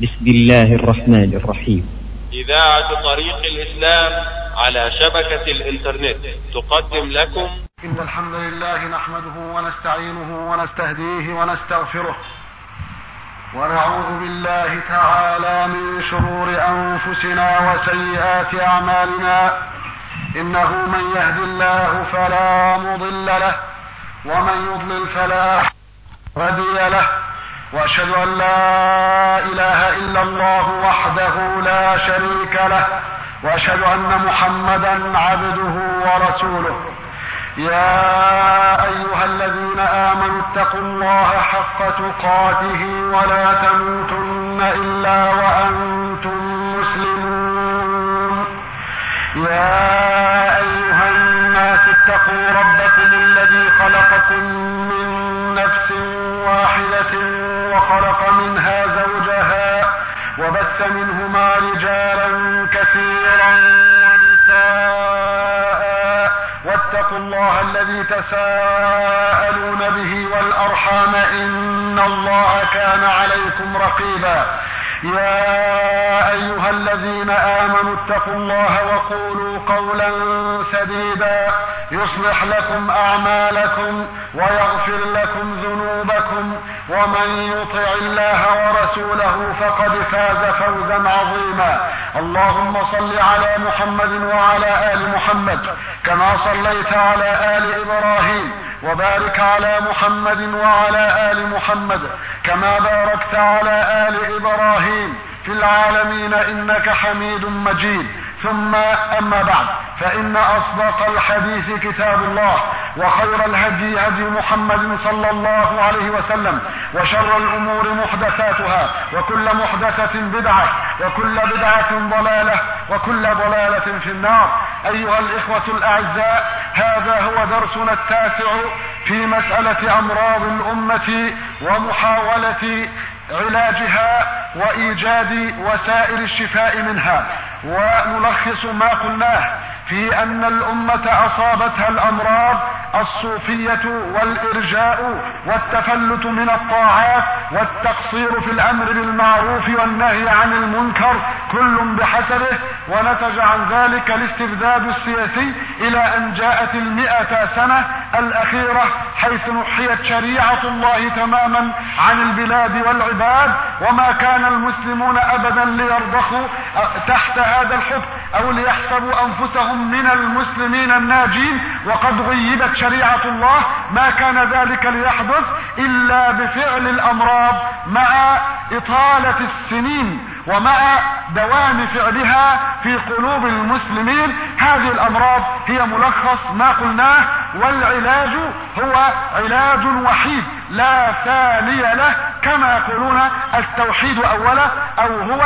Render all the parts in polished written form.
بسم الله الرحمن الرحيم. إذاعة طريق الإسلام على شبكة الإنترنت تقدم لكم إن الحمد لله نحمده ونستعينه ونستهديه ونستغفره ونعوذ بالله تعالى من شرور أنفسنا وسيئات أعمالنا. إنه من يهد الله فلا مضل له ومن يضلل فلا هادي له، وأشهد أن لا إله إلا الله وحده لا شريك له، وأشهد أن محمدا عبده ورسوله. يا أيها الذين آمنوا اتقوا الله حق تقاته ولا تموتن إلا وأنتم مسلمون. يا أيها الناس اتقوا ربكم الذي خلقكم من نفس واحدة وخلق منها زوجها وبث منهما رجالا كثيرا ونساء، واتقوا الله الذي تساءلون به والأرحام إن الله كان عليكم رقيبا. يا أيها الذين آمنوا اتقوا الله وقولوا قولا سديدا يصلح لكم أعمالكم ويغفر لكم ذنوبكم، ومن يطع الله ورسوله فقد فاز فوزا عظيما. اللهم صل على محمد وعلى آل محمد كما صليت على آل إبراهيم، وبارك على محمد وعلى آل محمد كما باركت على آل إبراهيم في العالمين إنك حميد مجيد. ثم أما بعد، فإن أصدق الحديث كتاب الله، وخير الهدي هدي محمد صلى الله عليه وسلم، وشر الأمور محدثاتها، وكل محدثة بدعة، وكل بدعة ضلالة، وكل ضلالة في النار. أيها الإخوة الأعزاء، هذا هو درسنا التاسع في مسألة أمراض الأمة ومحاولة علاجها وإيجاد وسائل الشفاء منها. ونلخص ما قلناه في أن الأمة أصابتها الأمراض الصوفية والإرجاء والتفلت من الطاعات والتقصير في الأمر بالمعروف والنهي عن المنكر، كل بحسبه، ونتج عن ذلك الاستبداد السياسي إلى أن جاءت 100 سنة الأخيرة حيث نحيت شريعة الله تماما عن البلاد والعباد، وما كان المسلمون أبدا ليرضخوا تحت هذا الحكم أو ليحسبوا أنفسهم من المسلمين الناجين وقد غيبت شريعة الله. ما كان ذلك ليحدث إلا بفعل الأمراض مع إطالة السنين ومع دوام فعلها في قلوب المسلمين. هذه الأمراض هي ملخص ما قلناه، والعلاج هو علاج وحيد لا ثاني له، كما يقولون التوحيد أولا، أو هو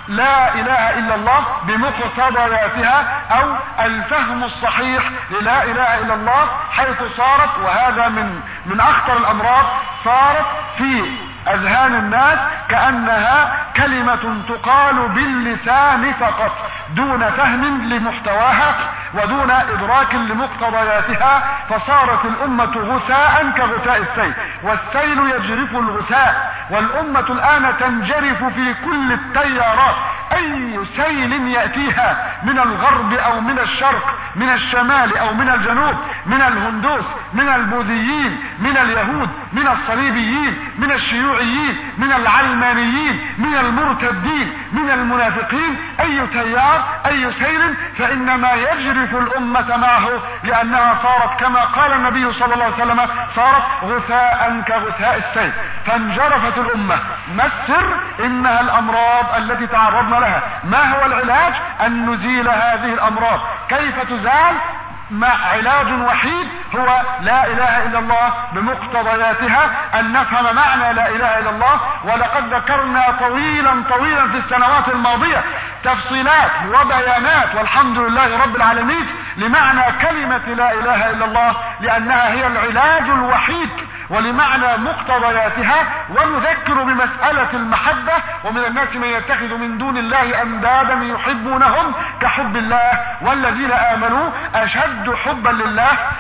لا إله إلا الله بمقتضياتها، أو الفهم الصحيح للا إله إلا الله، حيث صارت، وهذا من أخطر الأمراض، صارت في أذهان الناس كأنها كلمة تقال باللسان فقط دون فهم لمحتواها ودون إدراك لمقتضياتها، فصارت الأمة غثاء كغثاء السيل، والسيل يجرف الغثاء، والأمة الآن تنجرف في كل التيارات. أي سيل يأتيها من الغرب أو من الشرق، من الشمال أو من الجنوب، من الهندوس، من البوذيين، من اليهود، من الصليبيين، من الشيوعيين، من العلمانيين، من المرتدين، من المنافقين، أي تيار، أي سيل، فإنما يجرف الأمة معه، لأنها صارت كما قال النبي صلى الله عليه وسلم صارت غثاء كغثاء السيل، فانجرفت الأمة. ما السر؟ إنها الأمراض التي تعرضنا لها. ما هو العلاج؟ أن نزيل هذه الأمراض. كيف تزال؟ مع علاج وحيد هو لا إله إلا الله بمقتضياتها، أن نفهم معنى لا إله إلا الله. ولقد ذكرنا طويلا في السنوات الماضية تفصيلات وبيانات، والحمد لله رب العالمين، لمعنى كلمة لا إله إلا الله، لأنها هي العلاج الوحيد ولمعنى مقتضياتها. ونذكر بمسألة المحبة، ومن الناس من يتخذ من دون الله أندادا يحبونهم كحب الله، والذين آمنوا أشد حبا لله.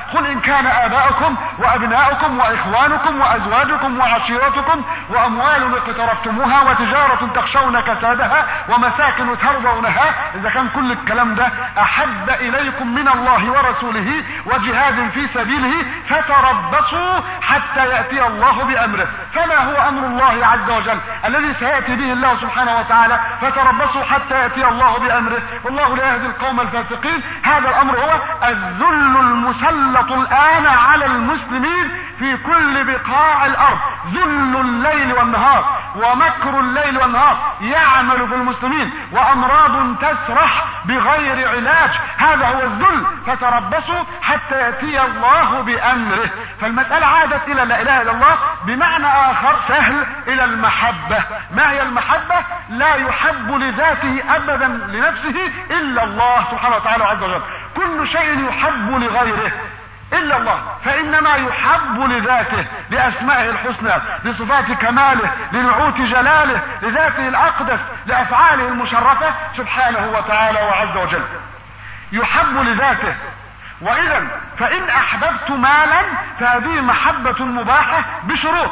قل إن كان آباؤكم وأبناؤكم وإخوانكم وأزواجكم وعشيرتكم وأموال اقترفتموها وتجارة تخشون كسادها ومساكن ترضونها، إذا كان كل الكلام ده أحب إليكم من الله ورسوله وجهاد في سبيله فتربصوا حتى يأتي الله بأمره. فما هو أمر الله عز وجل الذي سيأتي به الله سبحانه وتعالى؟ فتربصوا حتى يأتي الله بأمره، والله لا يهدي القوم الفاسقين. هذا الأمر هو الذل المسلط الآن على المسلمين في كل بقاع الأرض، ذل الليل والنهار ومكر الليل والنهار يعمل في المسلمين، وأمراض تسرح بغير علاج، هذا هو الذل. فتربصوا حتى يأتي الله بأمره. فالمسألة عادت إلى لا إله إلا الله بمعنى آخر سهل، إلى المحبة. ما هي المحبة؟ لا يحب لذاته أبدا لنفسه إلا الله سبحانه وتعالى عز وجل. كل شيء يحب لغيره إلا الله، فإنما يحب لذاته، لأسمائه الحسنى، لصفات كماله، لنعوت جلاله، لذاته الأقدس، لأفعاله المشرفة سبحانه وتعالى وعز وجل، يحب لذاته. وإذا فإن أحببت مالا فهذه محبة مباحة بشروط: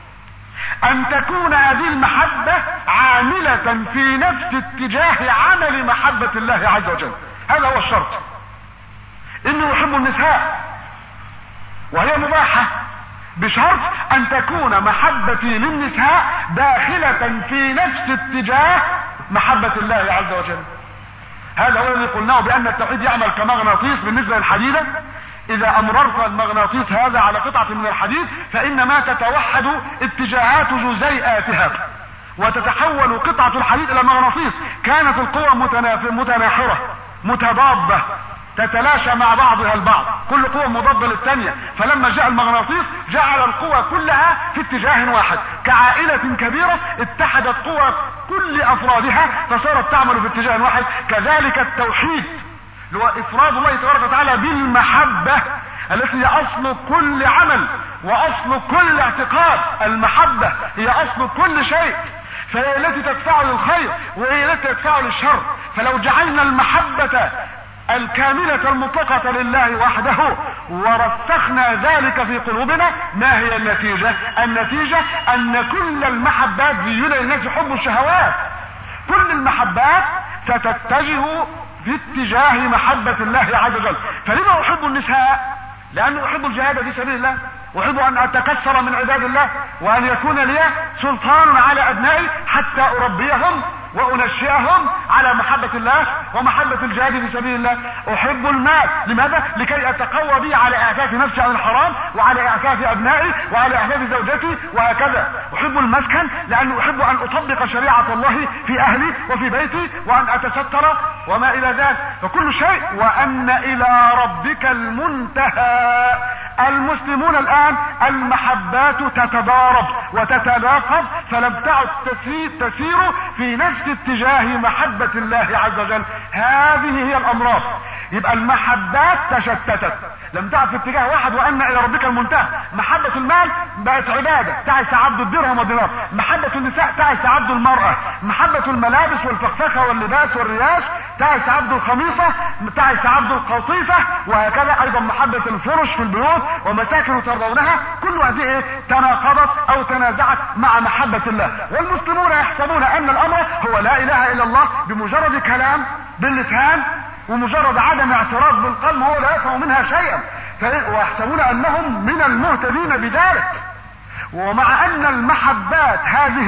أن تكون هذه المحبة عاملة في نفس اتجاه عمل محبة الله عز وجل، هذا هو الشرط. إنه يحب النساء وهي مباحة، بشرط أن تكون محبتي للنساء داخلة في نفس اتجاه محبة الله عز وجل. هذا هو الذي قلناه بأن التوحيد يعمل كمغناطيس بالنسبة للحديدة. إذا أمررت المغناطيس هذا على قطعة من الحديد فإنما تتوحد اتجاهات جزيئاتها وتتحول قطعة الحديد إلى مغناطيس. كانت القوى متناحرة متضادة تتلاشى مع بعضها البعض، كل قوة مضادة للثانية، فلما جاء المغناطيس جعل القوى كلها في اتجاه واحد، كعائلة كبيرة اتحدت قوى كل أفرادها فصارت تعمل في اتجاه واحد. كذلك التوحيد اللي هو إفراد الله تبارك وتعالى بالمحبة التي هي أصل كل عمل وأصل كل اعتقاد. المحبة هي أصل كل شيء، فهي التي تدفع للخير وهي التي تدفع للشر. فلو جعلنا المحبة الكاملة المطلقة لله وحده ورسخنا ذلك في قلوبنا، ما هي النتيجة؟ النتيجة أن كل المحبات زين للناس حب الشهوات، كل المحبات ستتجه في اتجاه محبة الله عز وجل. فلما أحب النساء؟ لأنه أحب الجهاد في سبيل الله، أحب أن أتكثر من عباد الله وأن يكون لي سلطان على أبنائي حتى أربيهم وأنشئهم على محبة الله ومحبة الجهاد في سبيل الله. أحب المال، لماذا؟ لكي أتقوى به على إعفاف نفسي عن الحرام وعلى إعفاف أبنائي وعلى إعفاف زوجتي وهكذا. أحب المسكن لأنه أحب أن أطبق شريعة الله في أهلي وفي بيتي وأن أتستر وما إلى ذلك. فكل شيء. وأن إلى ربك المنتهى. المسلمون الآن المحبات تتضارب وتتناقض، فلم تعد تسير في نفس اتجاه محبة الله عز وجل. هذه هي الأمراض. يبقى المحبات تشتتت، لم تعد في اتجاه واحد. وأن إلى ربك المنتهى. محبة المال بقت عبادة، تعس عبد الدرهم والدينار. محبة النساء تعس عبد المرأة. محبة الملابس والفخفخة واللباس والرياش تعس عبد الخميصة، تعس عبد القطيفة، وهكذا أيضا محبة الفرش في البيوت ومساكن ترضونها. كل هذه تناقضت أو تنازعت مع محبة الله. والمسلمون يحسبون أن الأمر هو لا إله إلا الله بمجرد كلام باللسان ومجرد عدم اعتراض بالقلب، هو لا يفهم منها شيئا، ويحسبون أنهم من المهتدين بذلك. ومع أن المحبات هذه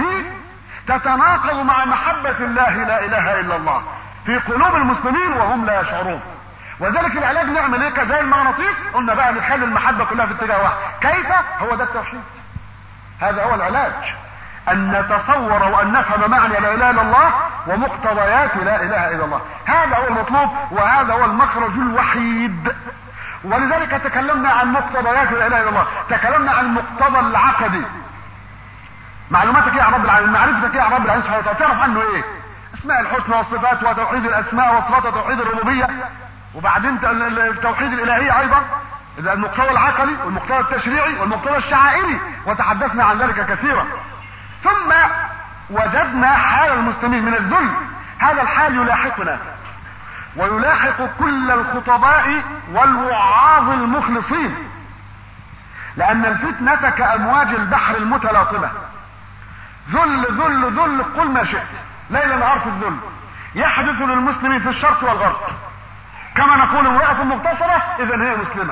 تتناقض مع محبة الله لا إله إلا الله في قلوب المسلمين وهم لا يشعرون. وذلك العلاج نعمل ايه؟ زي المغناطيس، قلنا بقى نخلي المحبة كلها في اتجاه واحد. كيف؟ هو ده التوحيد، هذا هو العلاج، ان نتصور وان نفهم معنى لا اله الا الله ومقتضيات لا اله الا الله. هذا هو المطلوب وهذا هو المخرج الوحيد. ولذلك تكلمنا عن مقتضيات لا اله الا الله، تكلمنا عن المقتضى العقدي. معلوماتك ايه عن رب العالمين؟ معرفتك ايه عن رب العالمين سبحانه وتعالى؟ تعرف عنه ايه؟ اسماء الحسنى والصفات وتوحيد الاسماء والصفات وتوحيد الربوبيه، وبعدين التوحيد الالهي ايضا، المقتضى العقلي والمقتضى التشريعي والمقتضى الشعائري، وتحدثنا عن ذلك كثيرا. ثم وجدنا حال المسلمين من الذل، هذا الحال يلاحقنا ويلاحق كل الخطباء والوعاظ المخلصين، لأن الفتنة كأمواج البحر المتلاطمة، ذل ذل ذل، قل ما شئت، ليل نهار في الذل، يحدث للمسلمين في الشرق والغرب. كما نقول امرأة مغتصبة إذن هي مسلمة.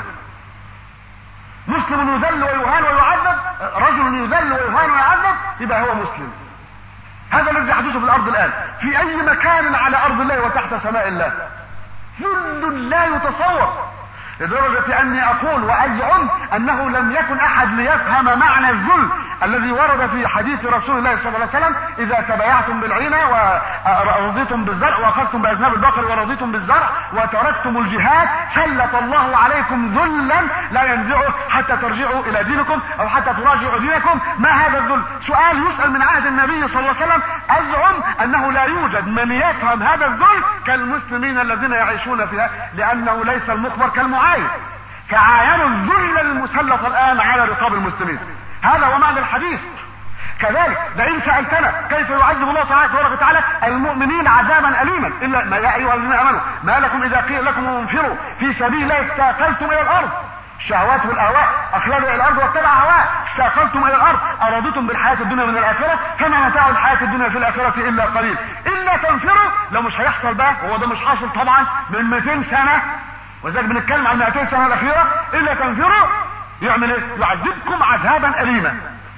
مسلم يذل ويهان ويعذب، رجل يذل ويهان ويعذب، يبقى هو مسلم. هذا الذي يحدث في الأرض الآن في أي مكان على أرض الله وتحت سماء الله، ذل لا يتصور، لدرجة أني أقول وأزعم أنه لم يكن أحد ليفهم معنى الذل الذي ورد في حديث رسول الله صلى الله عليه وسلم: إذا تبايعتم بالعينة ورضيتم بالزرع وأخذتم بأذناب البقر ورضيتم بالزرع وتركتم الجهاد سلط الله عليكم ذلا لا ينزعه حتى ترجعوا إلى دينكم أو حتى تراجعوا دينكم. ما هذا الذل؟ سؤال يسأل من عهد النبي صلى الله عليه وسلم. أزعم أنه لا يوجد من يفهم هذا الذل كالمسلمين الذين يعيشون فيها، لأنه ليس المخبر كالمعاين، فعاينوا الذل المسلط الآن على رقاب المسلمين. هذا هو معنى الحديث. كذلك لئن سألتنا كيف يعذب الله تبارك وتعالى المؤمنين عذابا أليما إلا ما يا أيها الذين آمنوا ما لكم إذا قيل لكم انفروا في سبيل الله استاقلتم إلى الأرض، الشهوات والأهواء أخلدوا إلى الأرض واتبع هواه، استاقلتم إلى الأرض، أرضتم بالحياة الدنيا من الآخرة، فما متاع الحياة الدنيا في الآخرة إلا قليل، إلا تنفروا. لو مش هيحصل بقى، وهو ده مش حاصل طبعا من 200 سنة، وذلك بنتكلم عن 200 سنة الأخيرة، إلا تنفروا يعمل ايه؟ يعذبكم عذابا أليما.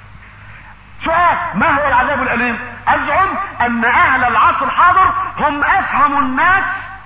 سؤال: ما هو العذاب الأليم؟ أزعم أن أهل العصر الحاضر هم أفهم الناس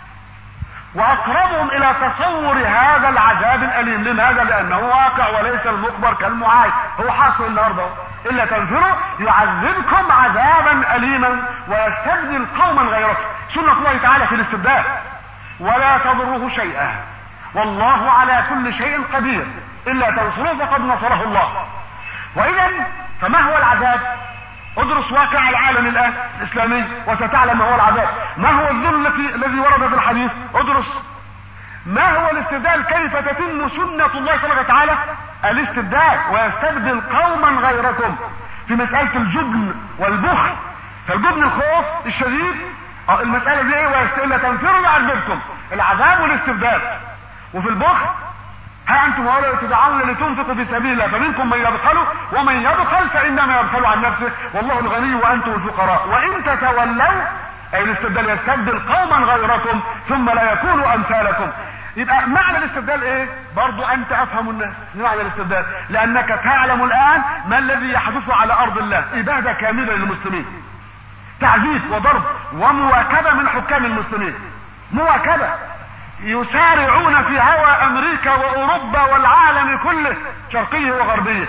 وأقربهم إلى تصور هذا العذاب الأليم. لماذا؟ لأنه واقع وليس المخبر كالمعاين، هو حاصل النهارده. إلا تنفروا يعذبكم عذابا أليما ويستبدل قوما غيركم. سنة الله تعالى في الاستبدال: ولا تضره شيئا والله على كل شيء قدير، إلا تنصروه فقد نصره الله. وإذا فما هو العذاب؟ ادرس واقع العالم الآن الإسلامي وستعلم ما هو العذاب. ما هو الذل الذي ورد في الحديث؟ ادرس. ما هو الاستبدال؟ كيف تتم سنة الله تبارك وتعالى الاستبدال ويستبدل قوما غيركم في مسألة الجبن والبخل. فالجبن الخوف الشديد، المسألة دي ايه؟ إلا تنفروا يعذبكم، العذاب والاستبدال. وفي البخل: ها انتم هؤلاء تدعون لتنفقوا في سبيل الله فمنكم من يبخل ومن يبخل فانما يبخل عن نفسه والله الغني وانتم الفقراء وان تتولوا، اي الاستبدال يستبدل قوما غيركم ثم لا يكونوا امثالكم. يبقى معنى الاستبدال ايه؟ برضو انت افهم الناس معنى الاستبدال، لانك تعلم الان ما الذي يحدث على ارض الله. ابادة كاملة للمسلمين، تعذيب وضرب ومواكبة من حكام المسلمين، مواكبة، يسارعون في هوى امريكا واوروبا والعالم كله شرقيه وغربيه،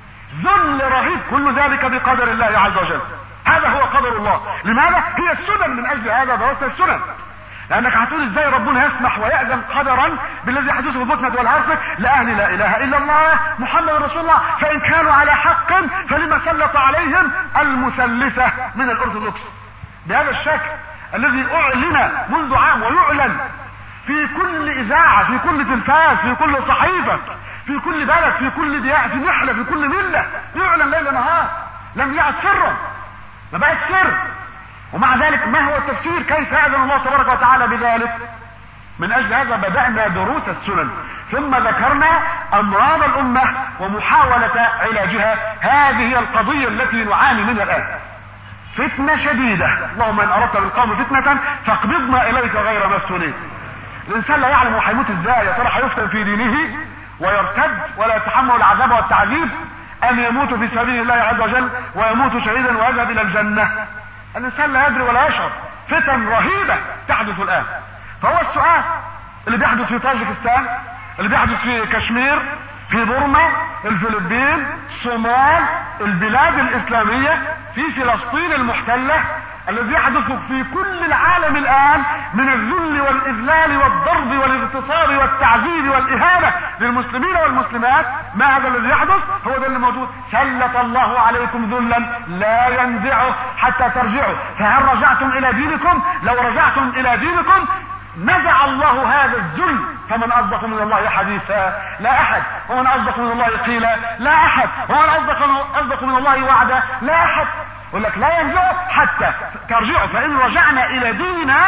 ذل رهيب، كل ذلك بقدر الله عز وجل. هذا هو قدر الله. لماذا؟ هي السنن، من اجل هذا درسنا السنن. لانك هتقول ازاي ربنا يسمح ويأذن قدرا بالذي يحدث في البطنة والهرسة لاهل لا اله الا الله محمد رسول الله، فان كانوا على حق فلما سلط عليهم المثلثة من الارثوذكس بهذا الشكل الذي اعلن منذ عام ويعلن في كل اذاعة، في كل تلفاز، في كل صحيفة، في كل بلد، في كل ديار، في نحلة، في كل ملة، يعلن ليل نهار، لم يعد سرا، ما بقت سر. ومع ذلك ما هو التفسير؟ كيف أذن الله تبارك وتعالى بذلك؟ من اجل هذا بدأنا دروس السنن، ثم ذكرنا امراض الامة ومحاولة علاجها. هذه هي القضية التي نعاني منها الان، فتنة شديدة. اللهم ان اردت بالقوم فتنة فاقبضنا اليك غير مفتونين. الانسان لا يعلم هو هيموت ازاي، يا ترى هيفتن في دينه ويرتد ولا يتحمل العذاب والتعذيب، ام يموت في سبيل الله عز وجل ويموت شهيدا ويذهب الى الجنة؟ الانسان لا يدري ولا يشعر. فتن رهيبة تحدث الان. فهو السؤال اللي بيحدث في طاجكستان، اللي بيحدث في كشمير، في بورما، الفلبين، الصومال، البلاد الاسلامية، في فلسطين المحتلة، الذي يحدث في كل العالم الان من الذل والاذلال والضرب والاغتصاب والتعذيب والاهانة للمسلمين والمسلمات. ما هذا الذي يحدث؟ هو ده اللي موجود. سلط الله عليكم ذلا لا ينزعه حتى ترجعوا. فهل رجعتم الى دينكم؟ لو رجعتم الى دينكم نزع الله هذا الذل. فمن اصدق من الله حديثا؟ لا احد. ومن اصدق من الله قيلا؟ لا احد. ومن اصدق من الله وعدا؟ لا احد. يقول لك لا ينزعه حتى ترجعوا. فان رجعنا الى ديننا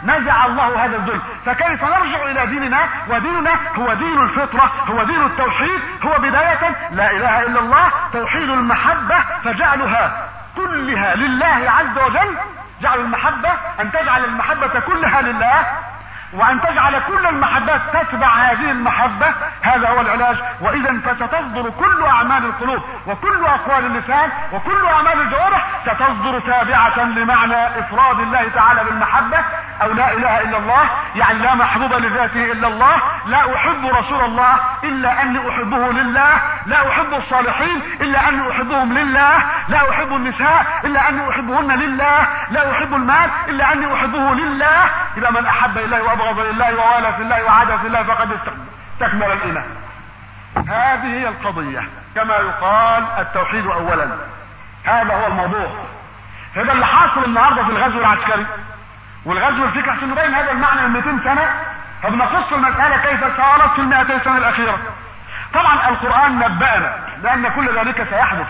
نزع الله هذا الذل، فكيف نرجع الى ديننا؟ وديننا هو دين الفطرة، هو دين التوحيد، هو بداية لا اله الا الله، توحيد المحبة، فجعلها كلها لله عز وجل. جعل المحبة ان تجعل المحبة كلها لله، وان تجعل كل المحبات تتبع هذه المحبة، هذا هو العلاج. واذا فستصدر كل اعمال القلوب وكل اقوال اللسان وكل اعمال الجوارح ستصدر تابعة لمعنى افراد الله تعالى بالمحبة، او لا اله الا الله، يعني لا محبوب لذاته الا الله، لا احب رسول الله الا اني احبه لله، لا احب الصالحين الا اني احبهم لله، لا احب النساء الا اني احبهن لله، لا احب المال الا اني احبه لله. اذا من احب الله وابغض لله ووالى في الله وعادى في الله فقد استكمل الايمان. هذه هي القضية، كما يقال التوحيد اولا. هذا هو الموضوع. هذا اللي حاصل النهارده في الغزو العسكري والغزو الفكري، عشان نبين هذا المعنى من 200 سنة. فبنقص المسألة كيف صارت في 200 سنة الأخيرة. طبعا القرآن نبأنا لأن كل ذلك سيحدث،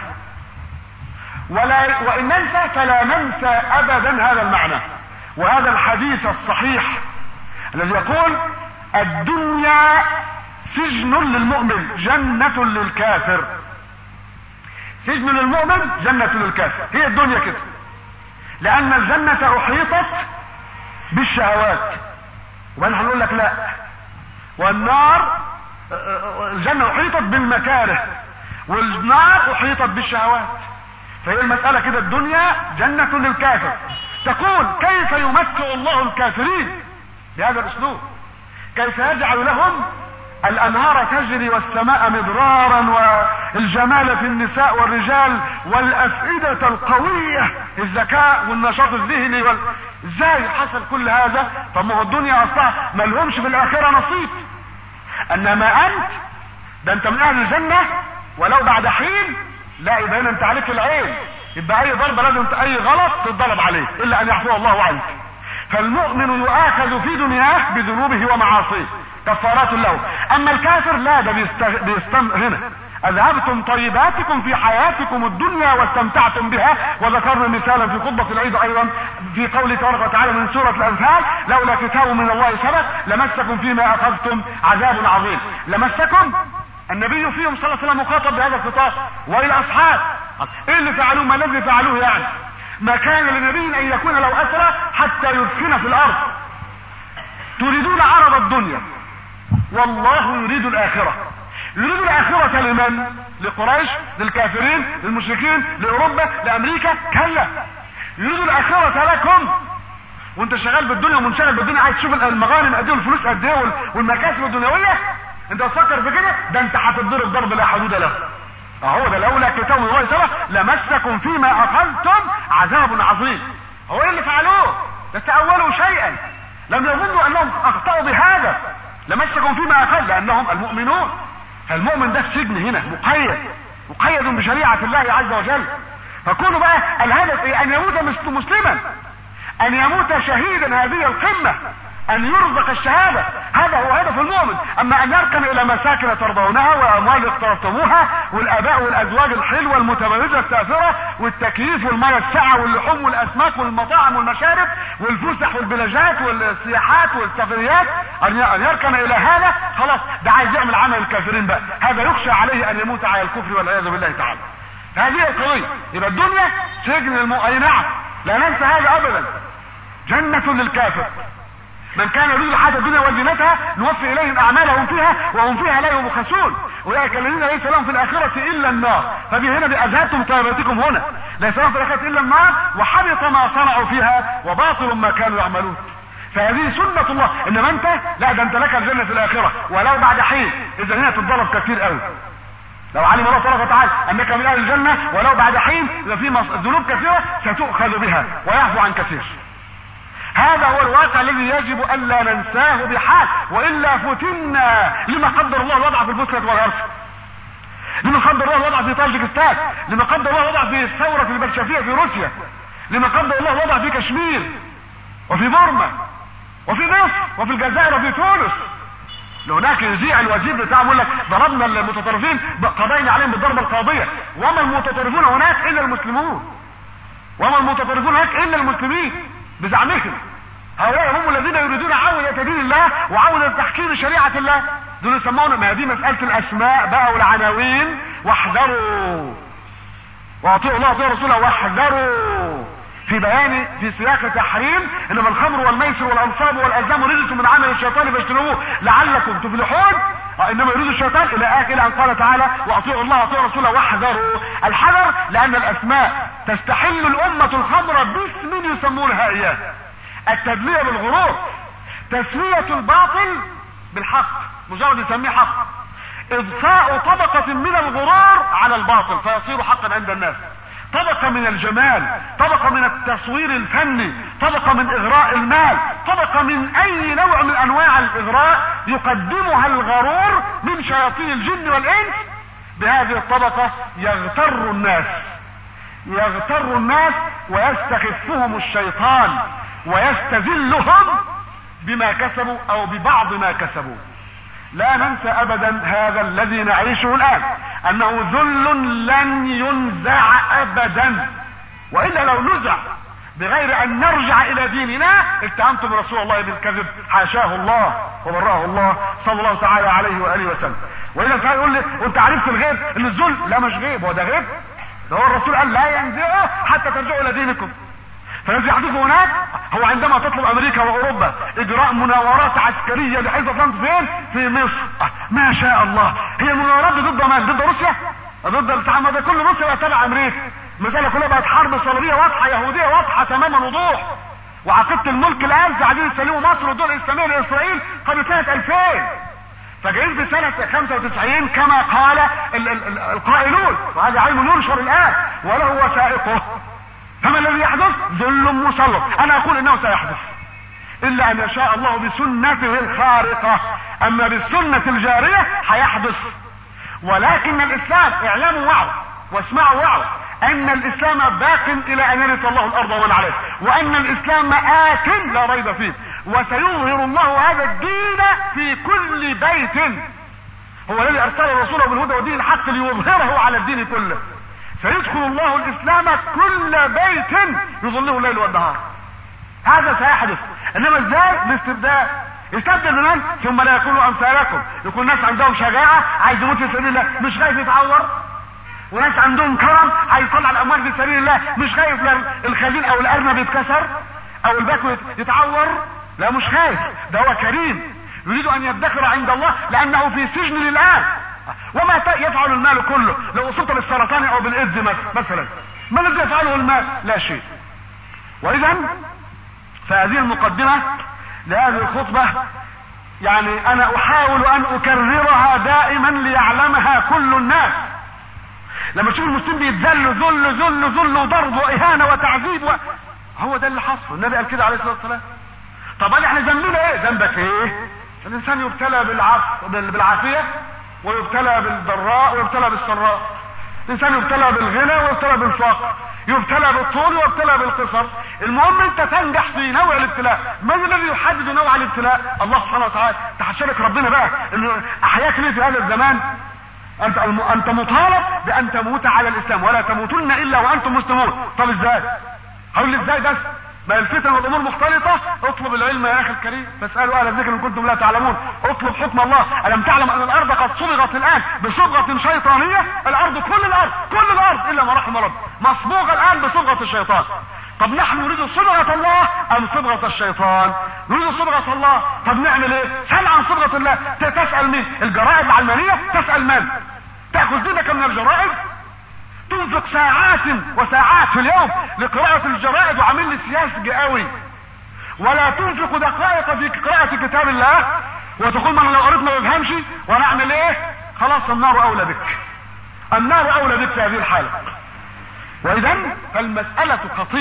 وإن ننسى فلا ننسى أبدا هذا المعنى وهذا الحديث الصحيح الذي يقول الدنيا سجن للمؤمن جنة للكافر. سجن للمؤمن جنة للكافر، هي الدنيا كده، لأن الجنة أحيطت بالشهوات. وبعدين هنقول لك لا، والنار الجنة أحيطت بالمكاره والنار أحيطت بالشهوات. فهي المسألة كده، الدنيا جنة للكافر. تقول كيف يمتع الله الكافرين بهذا الأسلوب؟ كيف يجعل لهم الأنهار تجري والسماء مدرارا والجمال في النساء والرجال والأفئدة القوية، الذكاء والنشاط الذهني ازاي حصل كل هذا؟ طب ما هو الدنيا اصلها ما لهمش في الاخره نصيب. انما انت ده انت من اهل الجنه ولو بعد حين، لا يبقى هنا انت عليك العين، يبقى اي ضربه لازم اي غلط تتضرب عليه الا ان يعفو الله عنك. فالمؤمن يؤاخذ في دنياه بذنوبه ومعاصيه كفارات له، اما الكافر لا، ده هنا اذهبتم طيباتكم في حياتكم الدنيا واستمتعتم بها. وذكرنا مثالا في خطبة العيد ايضا في قوله تبارك وتعالى من سورة الانفال لولا كتاب من الله سبق لمسكم فيما اخذتم عذاب عظيم. لمسكم، النبي فيهم صلى الله عليه وسلم مخاطب بهذا الخطاب، والى الاصحاب ايه اللي فعلوه؟ ما الذي فعلوه يعني؟ ما كان لنبي ان يكون له اسرى حتى يثخن في الارض. تريدون عرض الدنيا والله يريد الاخرة. يريد الاخرة لمن؟ لقريش، للكافرين، للمشركين، لاوروبا، لامريكا؟ كلا، يريد الاخرة لكم. وانت شغال بالدنيا ومنشغل بالدنيا، عايز تشوف المغانم قد ايه والفلوس قد ايه والمكاسب الدنيوية، انت بتفكر في كده؟ ده انت هتضرب ضرب لا حدود له. اهو ده لولا كتاب من الله سبق لمسكم فيما اخذتم عذاب عظيم. هو ايه اللي فعلوه؟ ده تأولوا شيئا، لم يظنوا انهم اخطأوا بهذا. لمسكم فيما اخذ، لانهم المؤمنون. المؤمن ده في سجن هنا مقيد بشريعة الله عز وجل. فكونوا بقى الهدف ايه؟ ان يموت مسلما، ان يموت شهيدا، هذه القمة، ان يرزق الشهادة، هذا هو هدف المؤمن. اما ان يركن الى مساكن ترضونها واموال اقترفتموها والاباء والازواج الحلوة المتبرجة السافرة والتكييف والمياه الساعة واللحوم والاسماك والمطاعم والمشارب والفسح والبلاجات والسياحات والسفريات، ان يركن الى هذا، خلاص ده عايز يعمل عمل الكافرين بقى، هذا يخشى عليه ان يموت على الكفر والعياذ بالله تعالى. هذه القضية. يبقى الدنيا سجن اي نعم، لا ننسى هذا ابدا، جنة للكافر. من كان يريد الحياة الدنيا وزينتها نوفي اليهم اعمالهم فيها وهم فيها لا يبخسون اولئك الذين ليس لهم في الاخرة الا النار. فبهنا باذهبتم طيباتكم هنا، ليس لهم في الاخرة الا النار وحبط ما صنعوا فيها وباطل ما كانوا يعملون. فهذه سنة الله. انما انت لا، ده انت لك الجنة في الاخرة ولو بعد حين. اذا هنا تتضرب كثير قوي. لو علم الله تبارك وتعالى انك من اهل الجنة ولو بعد حين، اذا في ذنوب كثيرة ستؤخذ بها ويعفو عن كثير. هذا هو الواقع الذي يجب الا ننساه بحال، والا فتنا لما قدر الله الوضع في البوسنة والهرسك، لما قدر الله الوضع في طاجكستان، لما قدر الله الوضع في الثورة البلشفية في روسيا، لما قدر الله الوضع في كشمير وفي بورما وفي مصر وفي الجزائر وفي تونس. هناك يذيع الوزير بتاعه يقول لك ضربنا المتطرفين قضينا عليهم بالضربة القاضية. وما المتطرفون هناك الا المسلمون، وما المتطرفون هناك الا المسلمين بزعمهم. هؤلاء هم الذين يريدون عودة دين الله وعودة تحكيم شريعة الله. دول يسمون، ما دي مسألة الاسماء بقى والعناوين. واحذروا واطيعوا الله واطيعوا رسوله واحذروا في بيان في سياق تحريم انما الخمر والميسر والانصاب والازلام رجس من عمل الشيطان فاجتنبوه لعلكم تفلحون. انما يريد الشيطان الى ان قال تعالى واطيعوا الله واطيعوا رسوله واحذروا. الحذر لان الاسماء تستحل الامة الخمر باسم يسمونها اياه. التدلية بالغرور، تسوية الباطل بالحق، مجرد يسميه حق، اضفاء طبقة من الغرور على الباطل فيصير حقا عند الناس، طبقة من الجمال، طبقة من التصوير الفني، طبقة من اغراء المال، طبقة من اي نوع من انواع الاغراء يقدمها الغرور من شياطين الجن والانس. بهذه الطبقة يغتر الناس ويستخفهم الشيطان ويستذلهم بما كسبوا او ببعض ما كسبوا. لا ننسى ابدا هذا الذي نعيشه الان، انه ذل لن ينزع ابدا، والا لو نزع بغير ان نرجع الى ديننا اتهمتم رسول الله بالكذب، حاشاه الله وبراه الله صلى الله تعالى عليه واله وسلم. واذا كان يقول لي وانت عرفت الغيب ان الذل، لا مش غيب، هو ده غيب، ده هو الرسول قال لا ينزعه حتى ترجعوا الى دينكم. فالذي يحدث هناك هو عندما تطلب امريكا واوروبا اجراء مناورات عسكريه لحزب اطلنطي فين؟ في مصر. ما شاء الله. هي المناورات ضد من؟ ضد روسيا؟ ضد الاتحاد؟ ده كل روسيا بقت تبع امريكا. المساله كلها بقت حرب صليبيه واضحه يهوديه واضحه تمام الوضوح. وعقيده الملك الان في عايزين يسلموا مصر والدول الاسلاميه لاسرائيل قبل سنه 2000. فجايين في سنه 95 كما قال القائلون، وهذا عين ينشر الان وله وثائقه. فما الذي يحدث؟ ذل مسلط. انا اقول انه سيحدث الا ان يشاء الله بسنته الخارقة. اما بالسنة الجارية هيحدث. ولكن الاسلام، اعلموا وعوا واسمعوا وعوا، ان الاسلام باق الى ان يرث الله الارض ومن عليه، وان الاسلام آت لا ريب فيه، وسيظهر الله هذا الدين في كل بيت. هو الذي ارسل رسوله بالهدى ودين الحق ليظهره على الدين كله. سيدخل الله الاسلام كل بيت يظله الليل والنهار. هذا سيحدث. انما ازاي؟ باستبدال. يستبدل بمن؟ ثم لا يكونوا امثالكم. يكون ناس عندهم شجاعة عايز يموت في سبيل الله مش خايف يتعور، وناس عندهم كرم عايز يطلع الاموال في سبيل الله مش خايف الخزين او الارنب يتكسر او الباكو يتعور، لا مش خايف، ده هو كريم يريد ان يدخر عند الله لانه في سجن للان. وما يفعل المال كله لو اصبت بالسرطان او بالايدز مثلا، ما الذي يفعله المال؟ لا شيء. واذا فهذه المقدمة لهذه الخطبة يعني انا احاول ان اكررها دائما ليعلمها كل الناس. لما تشوف المسلم بيتذل ذل وضرب واهانة وتعذيب هو ده اللي حصل. النبي قال كده عليه الصلاة والسلام. طب احنا ذنبنا ايه؟ ذنبك ايه؟ الانسان يبتلى بالعافية ويبتلى بالضراء ويبتلى بالسراء. الانسان يبتلى بالغنى ويبتلى بالفقر، يبتلى بالطول ويبتلى بالقصر. المهم انت تنجح في نوع الابتلاء. من الذي يحدد نوع الابتلاء؟ الله سبحانه وتعالى. تحشرك ربنا بقى انه احياك ليه في هذا الزمان. انت مطالب بان تموت على الاسلام ولا تموتن الا وانتم مسلمون. طب ازاي؟ هقول لي ازاي بس؟ ما الفتن والامور مختلطة. اطلب العلم يا اخي الكريم، فاسألوا اهل الذكر ان كنتم لا تعلمون. اطلب حكم الله. الم تعلم ان الارض قد صبغت الان بصبغة شيطانية؟ الارض كل الارض الا ما رحم رب مصبوغة الان بصبغة الشيطان. طب نحن نريد صبغة الله ام صبغة الشيطان؟ نريد صبغة الله. طب نعمل ايه؟ سأل عن صبغة الله. تسأل مين؟ الجرائد العلمانية؟ تسأل من؟ تأخذ دينك من الجرائد؟ تنفق ساعات وساعات في اليوم لقراءة الجرائد وعامل لي سياسي قوي، ولا تنفق دقائق في قراءة كتاب الله وتقول ما انا لو قريت ما بفهمش وانا اعمل ايه؟ خلاص النار اولى بك. النار اولى بك في هذه الحالة. واذا فالمسألة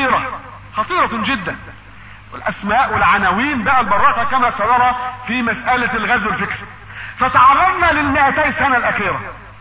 خطيرة جدا. والاسماء والعناوين بقى البراقة كما سنرى في مسألة الغزو الفكري. فتعرضنا لل200 سنة الاخيرة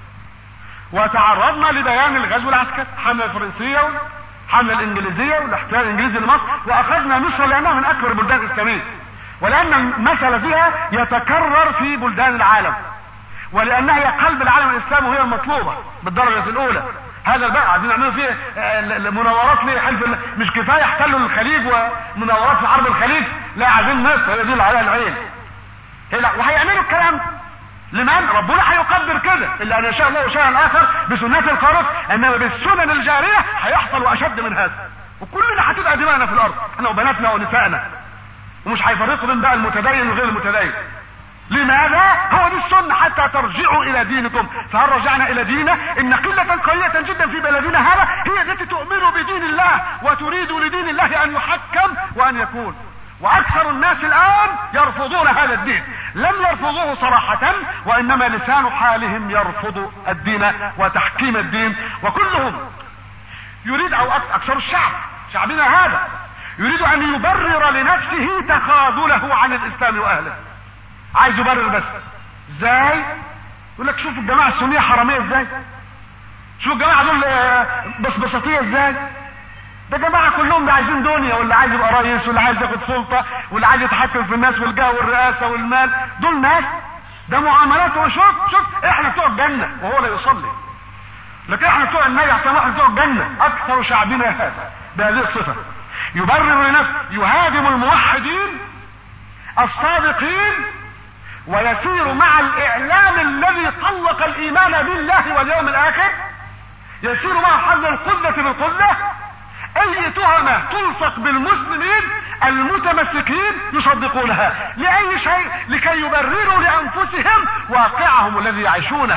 وتعرضنا لبيان الغزو العسكري، الحملة الفرنسية والحملة الانجليزية والاحتلال الانجليزي لمصر، واخذنا مصر لانها من اكبر البلدان الاسلامية، ولان المثل فيها يتكرر في بلدان العالم، ولانها هي قلب العالم الاسلامي وهي المطلوبة بالدرجة الاولى. هذا البقى عايزين يعملوا فيه مناورات ليه؟ حلف مش كفايه احتلوا الخليج ومناورات في حرب الخليج؟ لا عايزين مصر هي دي اللي عليها العين. وهيعملوا الكلام لمن؟ ربنا هيقدر كده، الا ان يشاء الله وشاء الاخر بسنة الخالق، انما بالسنن الجاريه هيحصل واشد من هذا، وكلنا هتبقى دماءنا في الارض، احنا وبناتنا ونسائنا، ومش هيفرقوا بين بقى المتدين وغير المتدين. لماذا؟ هو دي السنة، حتى ترجعوا الى دينكم. فهل رجعنا الى ديننا؟ ان قلة قليلة جدا في بلدنا هذا هي التي تؤمن بدين الله وتريد لدين الله ان يحكم وان يكون. واكثر الناس الان يرفضون هذا الدين، لم يرفضوه صراحة، وانما لسان حالهم يرفض الدين وتحكيم الدين. وكلهم يريد، او اكثر الشعب، شعبنا هذا يريد ان يبرر لنفسه تخاذله عن الاسلام واهله. عايز يبرر بس ازاي؟ يقول لك شوف الجماعة السنية حرامية ازاي، شوف الجماعة دول بسبسطية ازاي، ده جماعة كلهم ده عايزين دنيا، واللي عايز يبقى رئيس، واللي عايز ياخد سلطة، واللي عايز يتحكم في الناس والجاه والرئاسة والمال، دول ناس، ده معاملاته. شوف احنا بتوع الجنة وهو لا يصلي، لكن احنا بتوع النبي عشان احنا بتوع الجنة. اكثر شعبنا هذا بهذه الصفة، يبرر لنفسه، يهاجم الموحدين الصادقين، ويسير مع الاعلام الذي طلق الايمان بالله واليوم الاخر، يسير مع حظ القذة بالقذة. اي تهمة تلصق بالمسلمين المتمسكين يصدقونها، لأي شيء؟ لكي يبرروا لأنفسهم واقعهم الذي يعيشونه،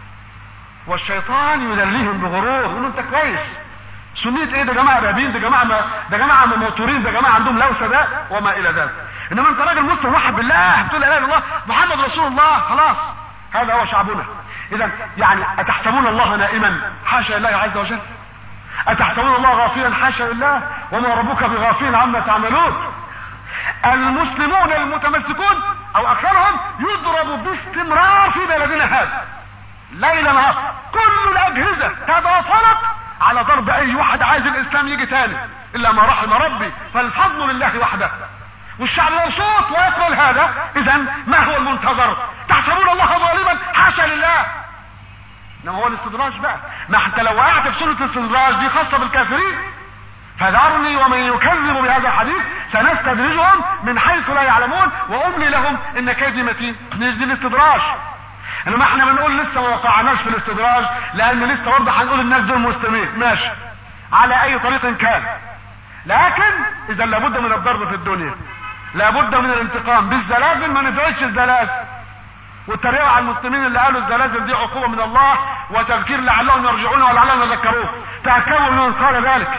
والشيطان يدليهم بغرور، يقولوا انت كويس، سنية ايه؟ ده جماعة رهبين، ده جماعة موتورين، ده جماعة عندهم لوثة ده وما الى ذلك. انما انت راجل مسلم واحد بالله، بتقول لا اله الا الله محمد رسول الله، خلاص هذا هو شعبنا. اذا يعني اتحسبون الله نائما؟ حاشا لله عز وجل. اتحسبون الله غافلا؟ حاشا لله، وما ربك بغافل عما تعملون. المسلمون المتمسكون او اكثرهم يضرب باستمرار في بلدنا هذا ليل نهار، كل الاجهزة تضافرت على ضرب اي واحد عايز الاسلام يجي تاني، الا ما رحم ربي، فالفضل لله وحده. والشعب مبسوط ويقبل هذا. اذا ما هو المنتظر؟ تحسبون الله ظالما؟ حاشا لله. انما هو الاستدراج بقى، ما انت لو وقعت في سنة الاستدراج دي خاصة بالكافرين. فذرني ومن يكذب بهذا الحديث سنستدرجهم من حيث لا يعلمون واملي لهم ان كيدي متين. دي الاستدراج. انما احنا بنقول لسه ما وقعناش في الاستدراج، لان لسه برضه هنقول الناس دول مسلمين، ماشي على اي طريق كان، لكن اذا لابد من الضرب في الدنيا، لابد من الانتقام بالزلازل. ما نفعتش الزلازل، والتريقة على المسلمين اللي قالوا الزلازل دي عقوبة من الله وتذكير لعلهم يرجعون ولعلهم يذكرون، تأكدوا من قال ذلك.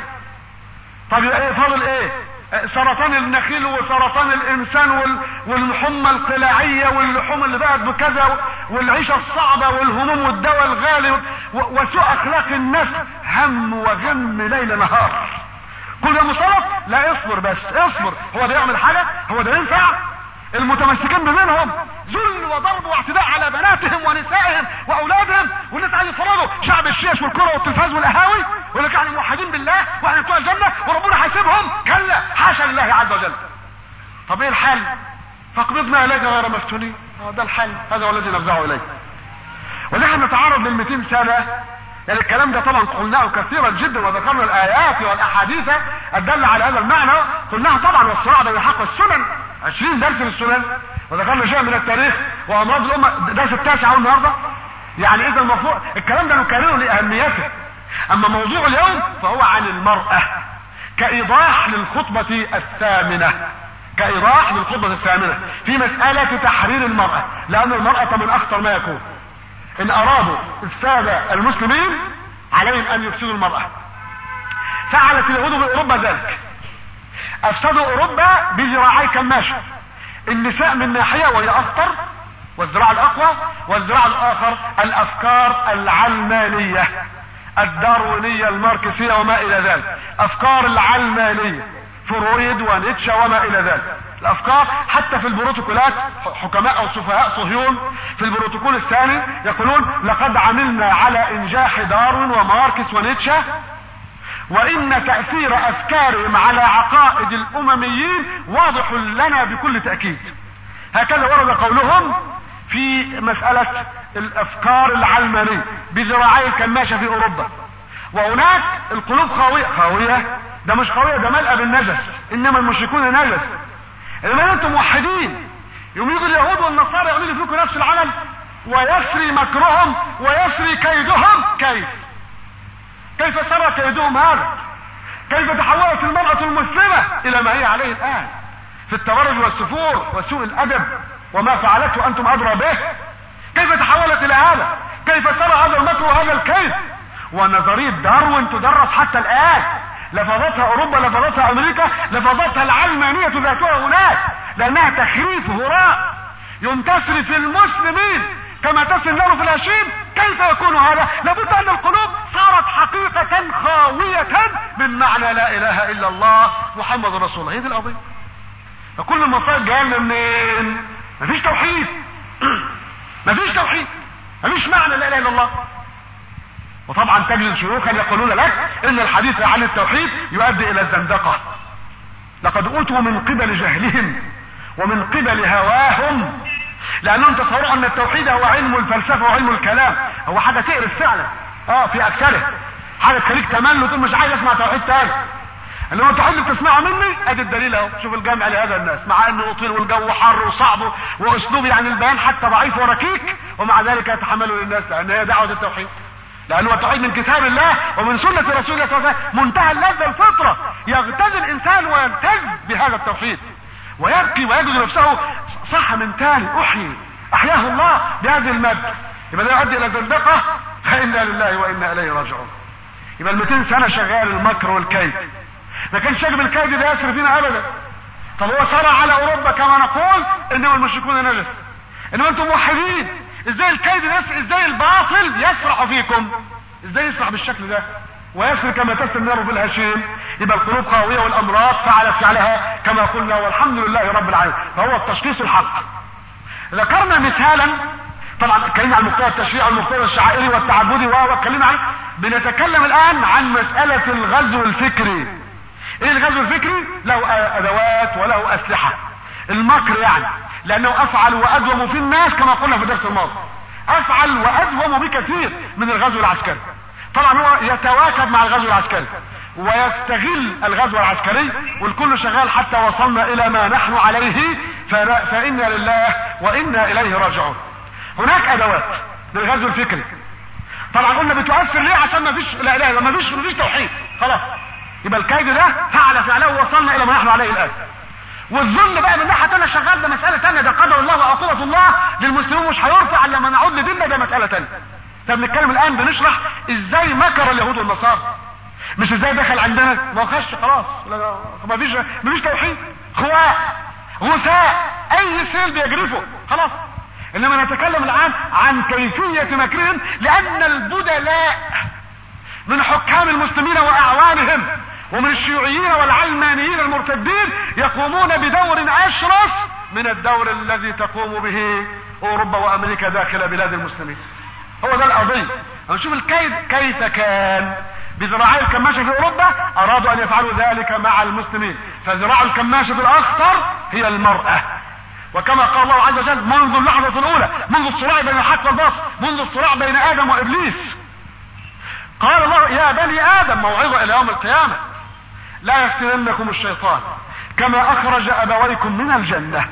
طب ايه فاضل ايه؟ سرطان النخيل وسرطان الانسان والحمى القلاعية واللحوم اللي بقت بكذا والعيشة الصعبة والهموم والدواء الغالي وسوء اخلاق الناس، هم وغم ليل نهار. كل ده مسلط؟ لا اصبر بس اصبر. هو ده يعمل حاجة؟ هو ده ينفع؟ المتمسكين بمنهم ذل وضرب واعتداء على بناتهم ونسائهم واولادهم، والناس عايز يفرضوا شعب الشيش والكرة والتلفاز والقهاوي، ويقول لك احنا موحدين بالله واحنا بتوع الجنة وربنا هيسيبهم. كلا، حاشا لله عز وجل. طب ايه الحل؟ فاقبضنا اليك غير مفتونين. ده الحل، هذا هو الذي نفزعه اليه. ونحن نتعرض لل200 سنة، يعني الكلام ده طبعا قلناه كثيرا جدا، وذكرنا الايات والاحاديث الدالة على هذا المعنى، قلناها طبعا. والصراع بين الحق والسنن، 20 درس في السنن، وذكرنا شيء من التاريخ وامراض الامه، درس التاسع النهارده. يعني اذا المفروض الكلام ده نكرره لاهميته. اما موضوع اليوم فهو عن المرأة، كايضاح للخطبة الثامنة، كايضاح للخطبة الثامنة في مسألة تحرير المرأة، لان المرأة من اخطر ما يكون. ان ارادوا افساد المسلمين عليهم ان يفسدوا المرأة. فعلت اليهود باوروبا ذلك، افسدوا اوروبا بذراعي كماشة. النساء من ناحية وهي اخطر والذراع الاقوى، والذراع الاخر الافكار العلمانية الداروينية الماركسية وما الى ذلك. افكار العلمانية فرويد ونيتشه وما الى ذلك. الافكار حتى في البروتوكولات، حكماء او سفهاء صهيون في البروتوكول الثاني يقولون لقد عملنا على انجاح داروين وماركس ونيتشه، وان تأثير افكارهم على عقائد الامميين واضح لنا بكل تأكيد. هكذا ورد قولهم في مسألة الافكار العلمانية بذراعي الكماشة في اوروبا. وهناك القلوب خاوية ده مش خاوية، ده ملأ بالنجس، انما المشركون نجس. انما انتم موحدين، يوم يجوا اليهود والنصارى يعملوا فيكم نفس العمل ويسري مكرهم ويسري كيدهم. كيف سرى كيدهم هذا؟ كيف تحولت المرأة المسلمة الى ما هي عليه الان في التبرج والسفور وسوء الادب وما فعلته انتم ادرى به؟ كيف تحولت الى هذا؟ كيف سرى هذا المكر وهذا الكيد؟ ونظرية داروين تدرس حتى الان، لفظتها اوروبا، لفظتها امريكا، لفظتها العلمانية ذاتها هناك، لانها تخريف هراء ينتشر في المسلمين كما تسري النار في الهشيم. كيف يكون هذا؟ لابد ان القلوب صارت حقيقة خاوية من معنى لا اله الا الله محمد رسول الله. هي دي القضية. فكل المصائب جايه لنا منين؟ مفيش توحيد. مفيش توحيد، مفيش معنى لا اله الا الله. وطبعا تجد شيوخا يقولون لك ان الحديث عن التوحيد يؤدي الى الزندقة. لقد اوتوا من قبل جهلهم ومن قبل هواهم، لانهم تصوروا ان التوحيد هو علم الفلسفة وعلم الكلام، هو حاجة تقرف فعلا في اكثره، حاجة تخليك تمل وتقول مش عايز اسمع توحيد تاني. انما التوحيد اللي بتسمعه مني ادي الدليل اهو. شوف الجامع لهذا الناس، مع انه طويل والجو حر وصعب واسلوب يعني البيان حتى ضعيف وركيك، ومع ذلك يتحمله للناس لان هي دعوة التوحيد، لانه التوحيد من كتاب الله ومن سنة رسول الله صلى الله عليه وسلم، منتهى اللذة الفطرة. يغتز الانسان ويلتز بهذا التوحيد ويبكي ويجد نفسه صح من تاني، احياه الله بهذه المادة. يبقى ده يؤدي الى زندقة، فإنا لله وإنا إليه راجعون. يبقى 200 سنة شغال المكر والكيد، ما كانش يجب الكيد ده يسري فينا ابدا. طب هو سرى على اوروبا كما نقول انما المشركون نجس، انما انتم موحدين، ازاي الكيد ازاي الباطل يسرح فيكم؟ ازاي يسرح بالشكل ده ويسري كما تسري النار في الهشيم؟ يبقى القلوب خاوية والامراض فعلت فعلها كما قلنا، والحمد لله رب العالمين. فهو التشخيص الحق. ذكرنا مثالا، طبعا اتكلمنا عن المقتضى التشريعي والمقتضى الشعائري والتعبدي واتكلمنا عن، بنتكلم الان عن مسألة الغزو الفكري. ايه الغزو الفكري؟ له ادوات وله اسلحة. المكر يعني لانه افعل وادوم في الناس كما قلنا في الدرس الماضي، افعل وادوم بكثير من الغزو العسكري. طبعا هو يتواكب مع الغزو العسكري ويستغل الغزو العسكري، والكل شغال حتى وصلنا الى ما نحن عليه، فإنا لله وإنا إليه راجعون. هناك ادوات للغزو الفكري. طبعا قلنا بتؤثر ليه؟ عشان ما فيش لا اله، ما فيش توحيد خلاص. يبقى الكيد ده فعل فعله ووصلنا الى ما نحن عليه الان. والظل بقى من ناحيه ثانيه شغال، ده مساله ثانيه، ده قدر الله وعقوبه الله للمسلمين مش هيرفع الا لما نعود لديننا، ده مساله ثانيه. طب بنتكلم الان بنشرح ازاي مكر اليهود والنصارى، مش ازاي دخل عندنا ما خش خلاص، ما فيش توحيد، خواء غثاء اي سيل بيجرفه خلاص. انما نتكلم الان عن كيفية مكرهم، لان البدلاء من حكام المسلمين واعوانهم ومن الشيوعيين والعلمانيين المرتدين يقومون بدور اشرس من الدور الذي تقوم به اوروبا وامريكا داخل بلاد المسلمين. هو ده القضية. نشوف الكيد كيف كان بذراعي الكماشة في اوروبا، ارادوا ان يفعلوا ذلك مع المسلمين، فذراع الكماشة الاخطر هي المرأة. وكما قال الله عز وجل منذ اللحظة الاولى، منذ الصراع بين الحق والباطل، منذ الصراع بين ادم وابليس، قال الله يا بني ادم، موعظة الى يوم القيامة، لا يفتننكم الشيطان كما اخرج ابويكم من الجنة.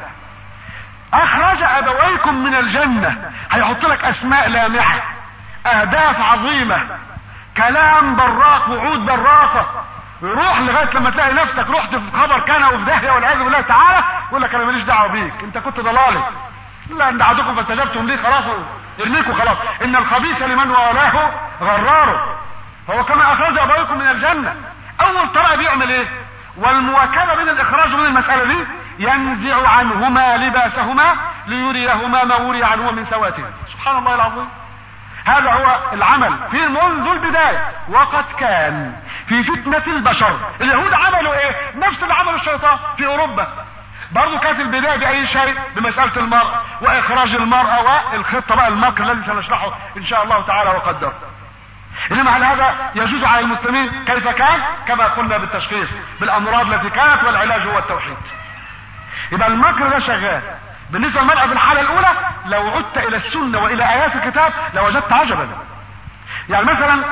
اخرج ابويكم من الجنة، هيحط لك اسماء لامحة، اهداف عظيمة، كلام براق، وعود براقة، يروح لغاية لما تلاقي نفسك رحت في خبر كان وفي داهية والعياذ بالله تعالى، يقول لك انا ماليش دعوة بيك، انت كنت ضلالي، لا ان دعوتكم فاستجبتم لي خلاص ارميكوا خلاص، ان الخبيث لمن والاه غراره. هو كما اخرج ابويكم من الجنة، اول طريقة بيعمل ايه؟ والمواكبة بين الاخراج من المسألة دي، ينزع عنهما لباسهما ليريهما ما وري عنهما من سواتهما. سبحان الله العظيم. هذا هو العمل في منذ البداية، وقد كان في فتنة البشر. اليهود عملوا ايه؟ نفس اللي عمله الشيطان في اوروبا. برضو كانت البداية باي شيء؟ بمسألة المرأة واخراج المرأة والخطة بقى المكر الذي سنشرحه ان شاء الله تعالى وقدر. انما على هذا يجوز على المسلمين كيف كان؟ كما قلنا بالتشخيص بالامراض التي كانت، والعلاج هو التوحيد. يبقى المكر ده شغال. بالنسبة للمرأة في الحالة الاولى، لو عدت الى السنة والى ايات الكتاب لوجدت عجبا. يعني مثلا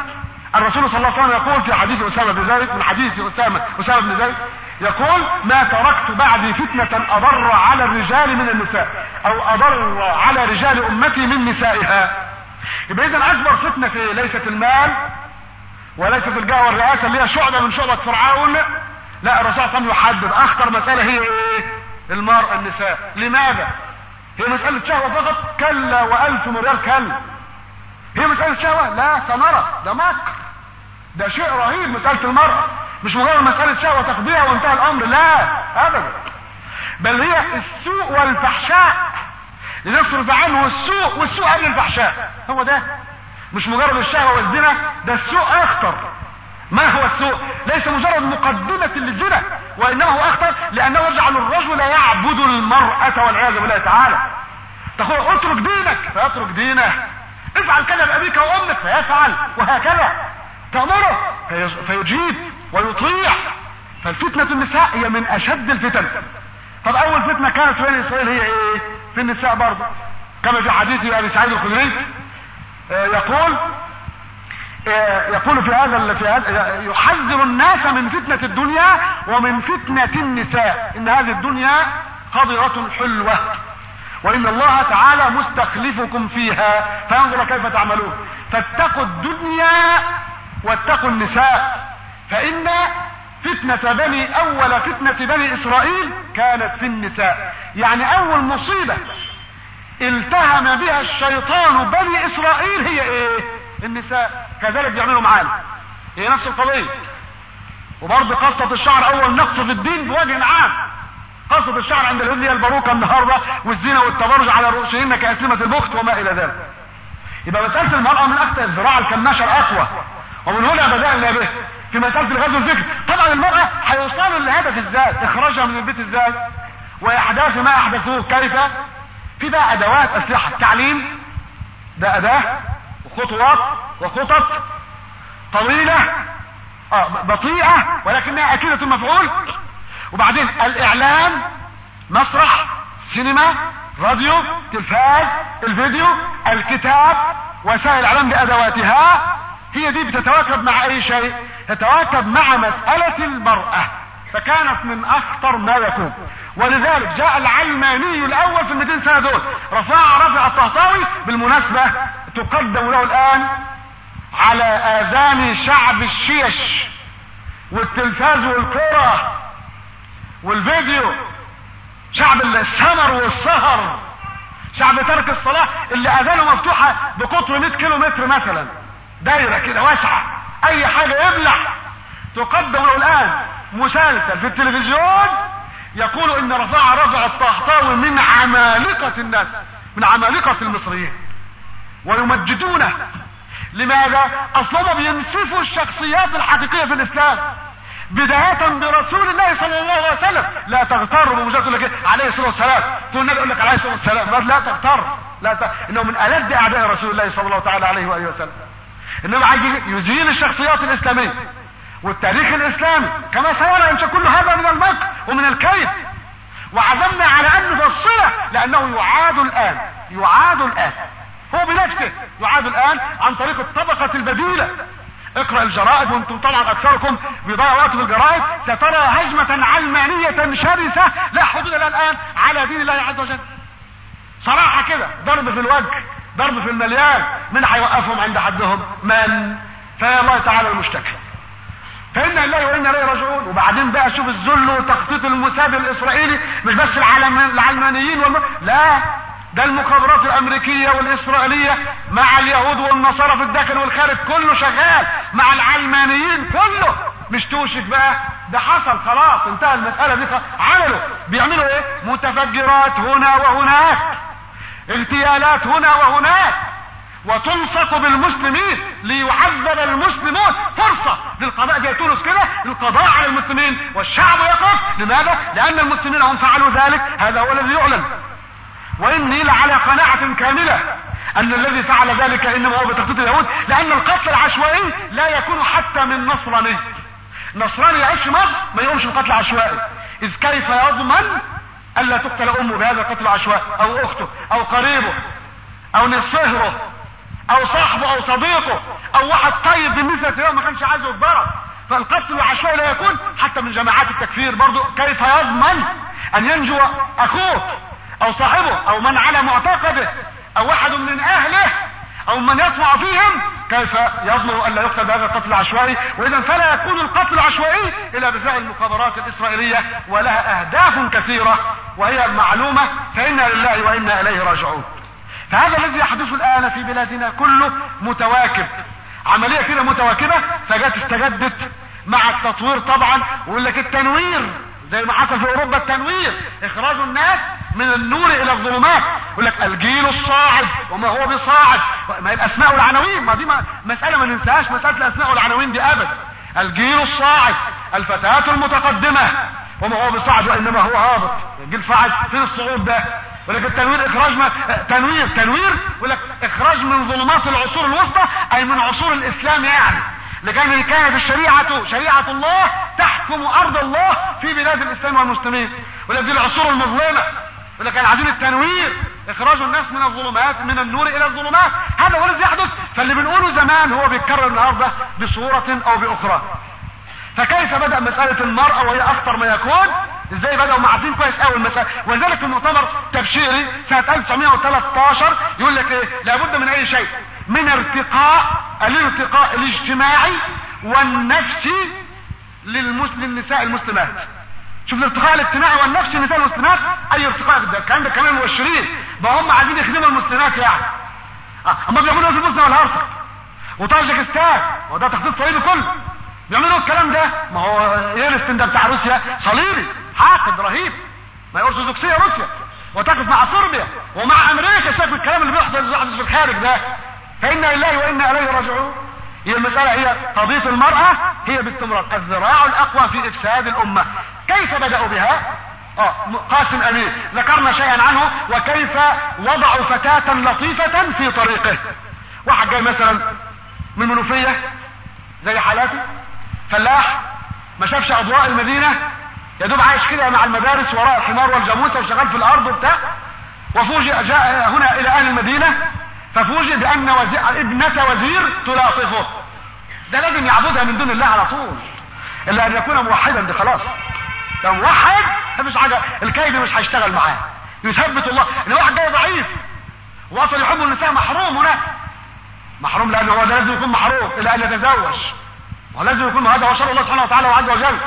الرسول صلى الله عليه وسلم يقول في حديث أسامة بن زيد، من حديث أسامة بن زيد يقول: ما تركت بعدي فتنة أضر على الرجال من النساء، أو أضر على رجال أمتي من نسائها. يبقى إذن أكبر فتنة في ليست المال وليست الجاه والرئاسة اللي هي شعبة من شعبة فرعون. لا، الرسول صلى الله عليه وسلم يحدد أخطر مسألة هي إيه؟ المرأة، النساء. لماذا؟ هي مسألة شهوة فقط؟ كلا وألف مريال كلا. هي مسألة شهوة؟ لا، سنرى، ده مكر، ده شيء رهيب. مسألة المرأة مش مجرد مسألة شهوة تقضيها وانتهى الأمر، لا أبدا، بل هي السوء والفحشاء، لنصرف عنه السوء، والسوء قبل الفحشاء. هو ده، مش مجرد الشهوة والزنا، ده السوء أخطر. ما هو السوء؟ ليس مجرد مقدمة للزنا، وإنما هو أخطر لأنه يجعل الرجل يعبد المرأة والعياذ بالله تعالى. تقول اترك دينك فيترك دينه، افعل كذا بأبيك وأمك فيفعل، وهكذا. تأمره فيجيب ويطيع. فالفتنة النساء هي من أشد الفتن. طب أول فتنة كانت في بني إسرائيل هي إيه؟ في النساء برضه، كما في حديث أبي سعيد الخدري يقول في هذا يحذر الناس من فتنة الدنيا ومن فتنة النساء، إن هذه الدنيا خضرة حلوة، وإن الله تعالى مستخلفكم فيها فينظر كيف تعملون، فاتقوا الدنيا واتقوا النساء. فإن أول فتنة بني إسرائيل كانت في النساء. يعني أول مصيبة التهم بها الشيطان بني إسرائيل هي إيه؟ النساء. كذلك بيعملوا معانا، هي نفس القضية. وبرضه قصة الشعر أول نقص في الدين بوجه عام. قصة الشعر عند اليهود هي الباروكة النهارده، والزنا والتبرج على رؤوسهن كأسلمة البخت وما إلى ذلك. يبقى مسألة المرأة من أكثر الذراع الكماشة الأقوى، ومن هنا بدأنا به في مسألة الغزو الفكري. طبعا المرأة هيوصلوا للهدف ازاي؟ اخراجها من البيت ازاي؟ واحداث ما احدثوه كيف؟ في بقى ادوات، اسلحة، تعليم، ده اداة وخطوات وخطط طويلة بطيئة ولكنها اكيدة المفعول. وبعدين الاعلام، مسرح، سينما، راديو، تلفاز، الفيديو، الكتاب، وسائل الاعلام بادواتها، هي دي بتتواكب مع اي شيء؟ تتواكب مع مسألة المرأة، فكانت من اخطر ما يكون. ولذلك جاء العلماني الاول في 200 سنة دول، رفع الطهطاوي، بالمناسبة تقدم له الان على اذان شعب الشيش والتلفاز والكرة والفيديو، شعب السمر والسهر، شعب ترك الصلاة اللي اذانه مفتوحة بقطر 100 كيلو متر مثلا، دايرة كده واسعة، اي حاجة يبلع. تقدم له الان مسلسل في التلفزيون يقول ان رفع الطهطاوي من عمالقة الناس، من عمالقة المصريين، ويمجدونه. لماذا؟ اصلا بينسفوا الشخصيات الحقيقية في الاسلام، بداية برسول الله صلى الله عليه وسلم. لا تغتر بمجرد لك عليه الصلاة والسلام، تقول النبي يقول لك عليه الصلاة والسلام، لا تغتر، انه من ألد اعداء رسول الله صلى الله تعالى عليه وآله وسلم. انما عايز يزيل الشخصيات الاسلامية والتاريخ الاسلامي، كما سيرى ان كل هذا من المكر ومن الكيد. وعزمنا على ان نفصله، لانه يعاد الان هو بنفسه، يعاد الان عن طريق الطبقة البديلة. اقرأ الجرائد، وانتم طبعا اكثركم بيضيع وقت في الجرائد، سترى هجمة علمانية شرسة لا حدود لها الان على دين الله عز وجل. صراحة كده، ضرب في الوجه، ضرب في المليان. من هيوقفهم عند حدهم؟ من؟ فيا الله تعالى المشتكى. فإنا لله وإنا إليه راجعون. وبعدين بقى شوف الذل وتخطيط الموساد الإسرائيلي، مش بس العلمانيين لا، ده المخابرات الأمريكية والإسرائيلية مع اليهود والنصارى في الداخل والخارج، كله شغال مع العلمانيين كله. مش توشك بقى، ده حصل خلاص، انتهى المسألة دي. بيعملوا ايه؟ متفجرات هنا وهناك، اغتيالات هنا وهناك، وتلصق بالمسلمين ليعذب المسلمون. فرصة للقضاء زي تونس كده، القضاء على المسلمين والشعب يقف. لماذا؟ لأن المسلمين هم فعلوا ذلك، هذا هو الذي يعلن. وإني لعلى قناعة كاملة أن الذي فعل ذلك إنما هو بتخطيط اليهود، لأن القتل العشوائي لا يكون حتى من نصراني يعيش في مصر ما يقومش بقتل عشوائي، إذ كيف يضمن ألا تقتل أمه بهذا القتل العشوائي، أو أخته، أو قريبه، أو صهره، او صاحبه او صديقه او واحد طيب بالنسبه له ما كانش عايزه يتضرب. فالقتل العشوائي لا يكون حتى من جماعات التكفير برضو. كيف يضمن ان ينجو اخوه او صاحبه او من على معتقده او واحد من اهله او من يطمع فيهم؟ كيف يضمن ان لا يقتل بهذا القتل العشوائي؟ واذا فلا يكون القتل العشوائي الا بفعل المخابرات الاسرائيليه، ولها اهداف كثيره وهي معلومه، فانا لله وانا اليه راجعون. فهذا الذي يحدث الان في بلادنا كله متواكب، عمليه كده متواكبه، فجت استجدت مع التطوير طبعا. ويقول لك التنوير زي ما حصل في اوروبا، التنوير اخراج الناس من النور الى الظلمات. يقول لك الجيل الصاعد وما هو بصاعد، ما هي الاسماء والعناوين، ما دي مساله ما ننساهاش، مساله الاسماء والعناوين دي ابدا. الجيل الصاعد، الفتاة المتقدمه وما هو بصاعد وانما هو هابط. الجيل صاعد فين الصعود ده؟ يقول لك التنوير اخراج تنوير يقول لك اخراج من ظلمات العصور الوسطى، اي من عصور الاسلام يعني. لكن كانت الشريعة شريعة الله تحكم ارض الله في بلاد الاسلام والمسلمين. يقول لك دي العصور المظلمة. يقول لك عايزين التنوير، اخراج الناس من الظلمات، من النور الى الظلمات. هذا هو الذي يحدث. فاللي بنقوله زمان هو بيتكرر النهارده بصورة او باخرى. فكيف بدأ مسألة المرأة وهي اخطر ما يكون؟ ازاي بدأوا؟ ما عارفين كويس قوي المسألة. ولذلك في المؤتمر تبشيري سنة 1913 يقول لك ايه؟ لابد من اي شيء، من الارتقاء الاجتماعي والنفسي للنساء المسلمات. شوف الارتقاء الاجتماعي والنفسي للنساء المسلمات، اي ارتقاء ده الكلام ده كمان مبشرين. ما هم عايزين يخدموا المسلمات يعني. اما بيعملوا في البوسنه والهرسك وطاجكستان، وده تخطيط صليبي كله. بيعملوا الكلام ده. ما هو يلستن ده بتاع روسيا صليبي حاقد رهيب، ما هي ارثوذكسيه روسيا، وتقف مع صربيا ومع امريكا. شايف الكلام اللي بيحصل في الخارج ده. فانا لله وانا اليه راجعون. هي المسألة هي قضية المرأة هي باستمرار الذراع الاقوى في افساد الامة. كيف بدأوا بها؟ قاسم امين ذكرنا شيئا عنه، وكيف وضعوا فتاة لطيفة في طريقه. واحد جاي مثلا من منوفية زي حالاتي، فلاح ما شافش اضواء المدينة، يا دوب عايش كده مع المدارس وراء الحمار والجاموسة وشغال في الارض وبتاع، وفوجئ جاء هنا الى اهل المدينة ففوجئ بان ابنة وزير تلاطفه. ده لازم يعبدها من دون الله على طول، الا ان يكون موحدا. دي خلاص لو موحد مفيش حاجة، الكيد مش هيشتغل معاه، يثبت الله. ان واحد جاي ضعيف واصل يحب النساء محروم، هنا محروم لانه هو لازم يكون محروم الى ان يتزوج، ولازم يكون هذا هو شرع الله سبحانه وتعالى وعز وجل،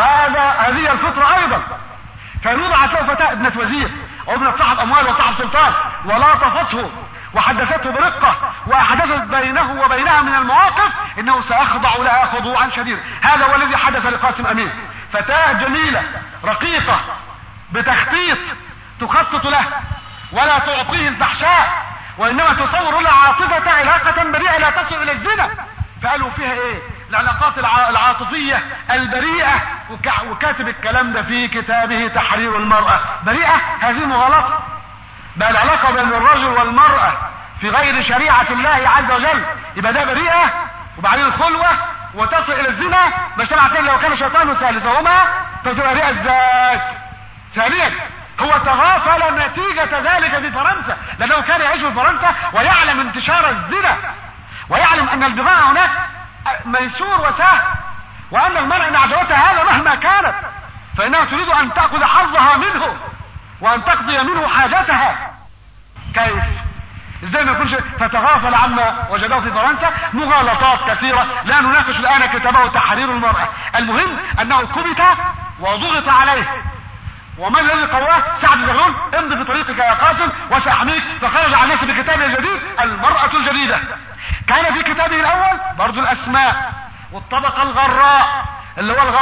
هذه الفطرة ايضا. فنوضعت له فتاة ابنة وزير او ابنة صاحب اموال وصاحب سلطان، ولاطفته وحدثته برقة واحدثت بينه وبينها من المواقف انه سيخضع لها خضوعا شديدا. هذا هو الذي حدث لقاسم امين. فتاة جميلة رقيقة بتخطيط تخطط له ولا تعطيه الفحشاء، وانما تصور له عاطفة علاقة بريئة لا تصل الى الزنا. فقالوا فيها ايه؟ العلاقات العاطفية البريئة. وكاتب الكلام ده في كتابه تحرير المرأة. بريئة هذه مغالطة. بقى العلاقة بين الرجل والمرأة في غير شريعة الله عز وجل يبقى ده بريئة، وبعدين الخلوة وتصل الى الزنا. ما سمعتين لو كان شيطان ثالثهما فتبقى بريئة ازاي؟ ثانيا هو تغافل نتيجة ذلك في فرنسا، لانه كان يعيش في فرنسا ويعلم انتشار الزنا، ويعلم ان البغاء هناك ميسور وسهل، وان المرأة ان عجبتها هذا مهما كانت فانها تريد ان تأخذ حظها منه وان تقضي منه حاجتها. كيف؟ ازاي ما يكونش؟ فتغافل عما وجده في فرنسا. مغالطات كثيرة لا نناقش الان كتابه تحرير المرأة. المهم انه كبت وضغط عليه. ومن الذي قواه؟ سعد زغلول. امضي في طريقك يا قاسم وسأحميك. فخرج عن نفسه بكتابه الجديد المرأة الجديدة. كان في كتابه الاول برضو الاسماء والطبقة الغراء اللي هو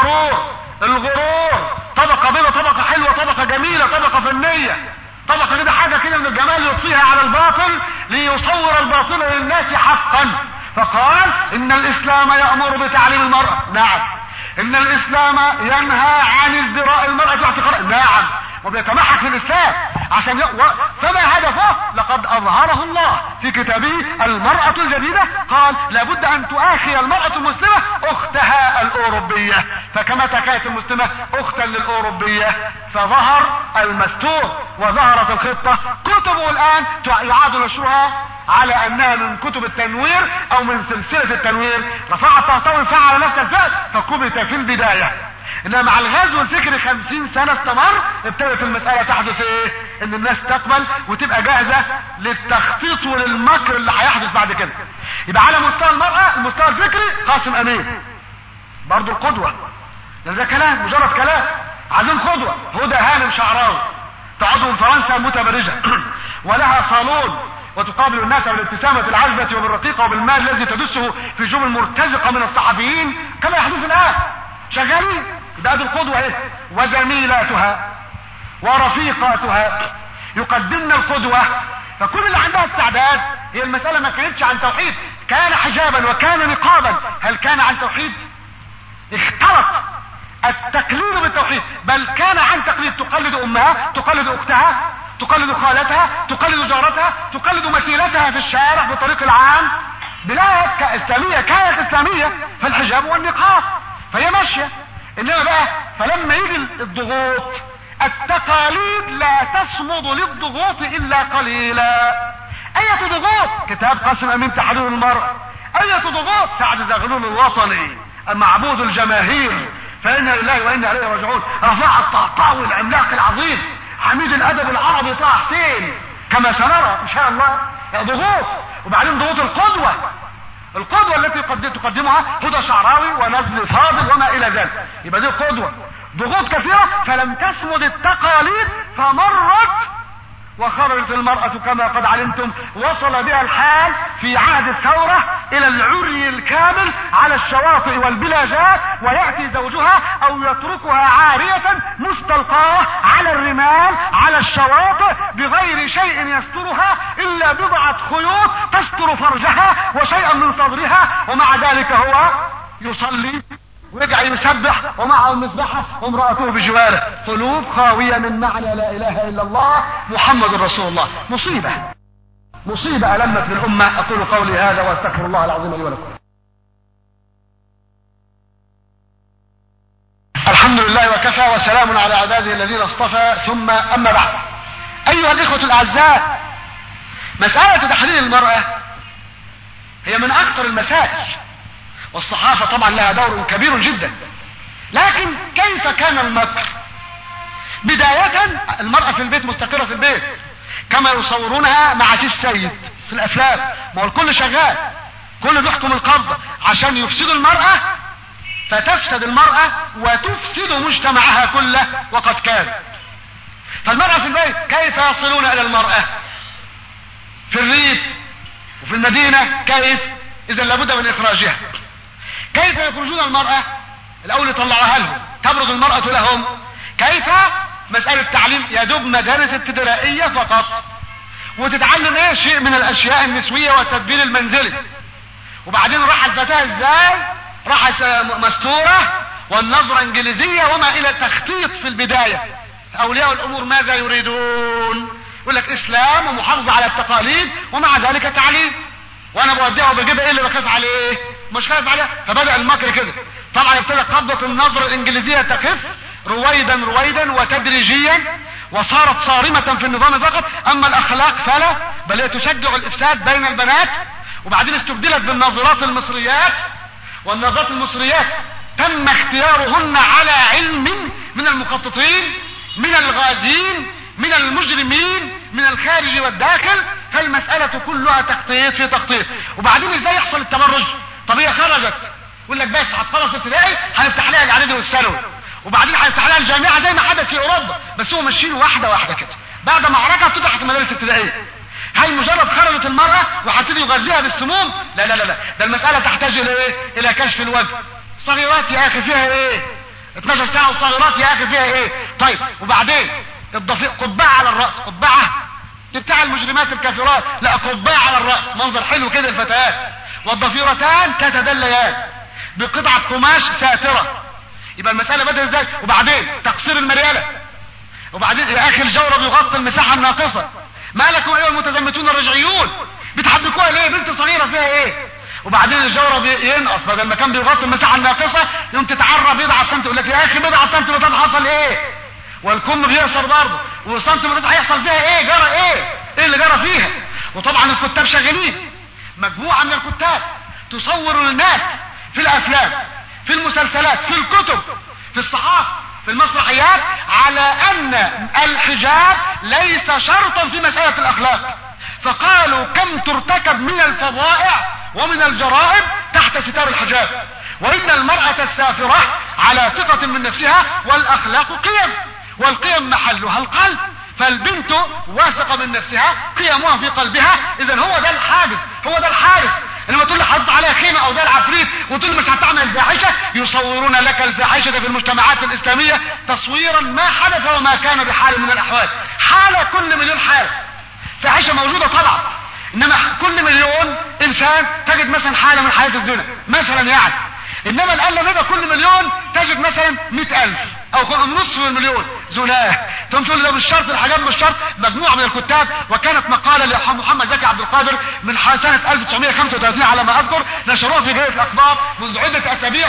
الغرور، طبقة بيضة، طبقة حلوة، طبقة جميلة، طبقة فنية، طبقة كده حاجة كده من الجمال يطفيها على الباطل ليصور الباطل للناس حقا. فقال ان الاسلام يأمر بتعليم المرأة. نعم. ان الاسلام ينهى عن ازدراء المرأة واحتقارها. نعم. وبيتمحك في الاسلام عشان فما هدفه؟ لقد اظهره الله في كتابه المرأة الجديدة. قال لابد ان تؤاخي المرأة المسلمة اختها الاوروبية، فكما كانت المسلمة اختا للاوروبية فظهر المستور وظهرت الخطة. كتبه الان يعاد نشرها على انها من كتب التنوير او من سلسلة التنوير، رفع الطهطاوي فعل نفس الفعل فكبت في البداية. انما مع الغزو الفكري 50 سنة استمر، ابتدت المسألة تحدث ايه؟ ان الناس تقبل وتبقى جاهزة للتخطيط وللمكر اللي هيحدث بعد كده. يبقى على مستوى المرأة، المستوى الفكري، قاسم امين برضو القدوة، ده كلام مجرد كلام. عايزين قدوة. هدى هانم شعراوي تعود من فرنسا متبرجة ولها صالون وتقابل الناس بالابتسامة العذبة وبالرقيقة وبالمال الذي تدسه في جيوب المرتزقة من الصحفيين كما يحدث الآن، شغالين. ده القدوة ايه؟ وزميلاتها ورفيقاتها يقدمن القدوة. فكل اللي عندها استعداد، هي المسألة ما كانتش عن توحيد، كان حجابا وكان نقابا، هل كان عن توحيد؟ اختلط التقليد بالتوحيد، بل كان عن تقليد. تقلد امها، تقلد اختها، تقلد خالتها، تقلد جارتها، تقلد مثيلتها في الشارع في الطريق العام. بلاد اسلامية، كانت اسلامية في الحجاب والنقاب، فهي ماشية. انما بقى فلما يجي الضغوط، التقاليد لا تصمد للضغوط الا قليلا. اية ضغوط؟ كتاب قاسم امين تحرير المرأة. اية ضغوط؟ سعد زغلول الوطني معبود الجماهير فإنا لله وإنا إليه راجعون. رفع الطهطاوي العملاق العظيم حميد الأدب العربي طه حسين كما سنرى إن شاء الله. ضغوط. وبعدين ضغوط القدوة، القدوة التي تقدمها هدى شعراوي ونزل فاضل وما إلى ذلك. يبقى دي قدوة. ضغوط كثيرة فلم تسمد التقاليد فمرت وخرجت المرأة كما قد علمتم. وصل بها الحال في عهد الثورة الى العري الكامل على الشواطئ والبلاجات، ويأتي زوجها او يتركها عارية مستلقاة على الرمال على الشواطئ بغير شيء يسترها الا بضعة خيوط تستر فرجها وشيئا من صدرها، ومع ذلك هو يصلي ويرجع يسبح ومعه المسبحة وامرأته بجواره. قلوب خاوية من معنى لا اله الا الله محمد رسول الله. مصيبة، مصيبة ألمت بالأمة. أقول قولي هذا وأستغفر الله العظيم لي ولكم. الحمد لله وكفى وسلام على عباده الذين اصطفى، ثم أما بعد. أيها الإخوة الأعزاء، مسألة تحرير المرأة هي من أخطر المسائل، والصحافة طبعا لها دور كبير جدا. لكن كيف كان المكر؟ بداية المرأة في البيت مستقرة في البيت كما يصورونها مع سي السيد في الافلام. ما هو الكل شغال، كل بيحكم القبضة عشان يفسدوا المرأة، فتفسد المرأة وتفسد مجتمعها كله وقد كان. فالمرأة في البيت كيف يصلون الى المرأة؟ في الريف وفي المدينة كيف؟ اذا لابد من اخراجها. كيف يخرجون المرأة؟ الاول يطلعوها لهم، تبرز المرأة لهم. كيف؟ مسألة تعليم يا دوب مدارس ابتدائية فقط، وتتعلم ايه؟ شيء من الاشياء النسوية والتدبير المنزلي. وبعدين راح الفتاة ازاي؟ راح مستورة والنظرة انجليزية وما الى تخطيط في البداية. اولياء الامور ماذا يريدون؟ يقول لك اسلام ومحافظة على التقاليد ومع ذلك تعليم. وانا بوديها وبجيب ايه اللي بخاف عليه؟ مش خايف عليه. فبدأ المكر كده. طبعا ابتدى قبضة النظرة الانجليزية تخف رويدا رويدا وتدريجيا، وصارت صارمة في النظام فقط. اما الاخلاق فلا، بل هي تشجع الافساد بين البنات. وبعدين استبدلت بالناظرات المصريات، والناظرات المصريات تم اختيارهن على علم من المخططين، من الغازين، من المجرمين، من الخارج والداخل. فالمسألة كلها تخطيط في تخطيط. وبعدين ازاي يحصل التبرج؟ طب هي خرجت يقول لك بس هتخلص ابتدائي هنفتح لها الاعدادي والثانوي، وبعدين هيفتح لها الجامعه زي ما حدث في اوروبا. بس هو ماشيين واحده واحده كده. بعد معركه فتحت المدارس الابتدائيه. هل مجرد خرجت المراه وهبتدي يغذيها بالسموم؟ لا لا لا لا، ده المساله تحتاج الى ايه؟ الى كشف الوجه. صغيرات يا اخي فيها ايه؟ 12 ساعه وصغيرات يا اخي فيها ايه؟ طيب وبعدين قبعه على الراس. قبعه دي بتاع المجرمات الكافرات، لا قبعه على الراس، منظر حلو كده الفتيات. والضفيرتان تتدليان بقطعه قماش ساتره. يبقى المسألة بدأت ازاي؟ وبعدين تقصير المريالة. وبعدين يا اخي الجورب يغطي المساحة الناقصة. ما لكم ايها المتزمتون الرجعيون بتحبكوها ليه؟ بنت صغيرة فيها ايه؟ وبعدين الجورب ينقص، بدل ما كان بيغطي المساحة الناقصة يوم تتعرى بضعة سنتي. يقول لك يا اخي بضعة سنتيمترات حصل ايه؟ والكم بيقصر برضه، والسنتيمترات هيحصل فيها ايه؟ جرى ايه؟ ايه اللي جرى فيها؟ وطبعا الكتاب شغالين، مجموعة من الكتاب تصور للناس في الافلام، في المسلسلات، في الكتب، في الصحافة، في المسرحيات، على ان الحجاب ليس شرطا في مسألة الاخلاق. فقالوا كم ترتكب من الفظائع ومن الجرائم تحت ستار الحجاب، وان المرأة السافرة على ثقة من نفسها، والاخلاق قيم، والقيم محلها القلب، فالبنت واثقة من نفسها، قيمها في قلبها، اذا هو ده الحاجز، هو ده الحارس. لما تقول لي حط عليها خيمة او ده العفريت وتقول مش هتعمل الفاحشة، يصورون لك الفاحشة في المجتمعات الاسلامية تصويرا ما حدث وما كان بحال من الاحوال. حالة كل مليون حالة فاحشة موجودة طبعا، انما كل مليون انسان تجد مثلا حالة من حالات الزنا مثلا يعني. انما الان لما كل مليون تجد مثلا 100,000 او نصف المليون زناه. تقوم تقول ده مش شرط الحجاب، مش شرط. مجموعة من الكتاب، وكانت مقالة لمحمد زكي عبد القادر من سنة 1935 على ما اذكر، نشروها في جريدة الاخبار منذ عدة اسابيع،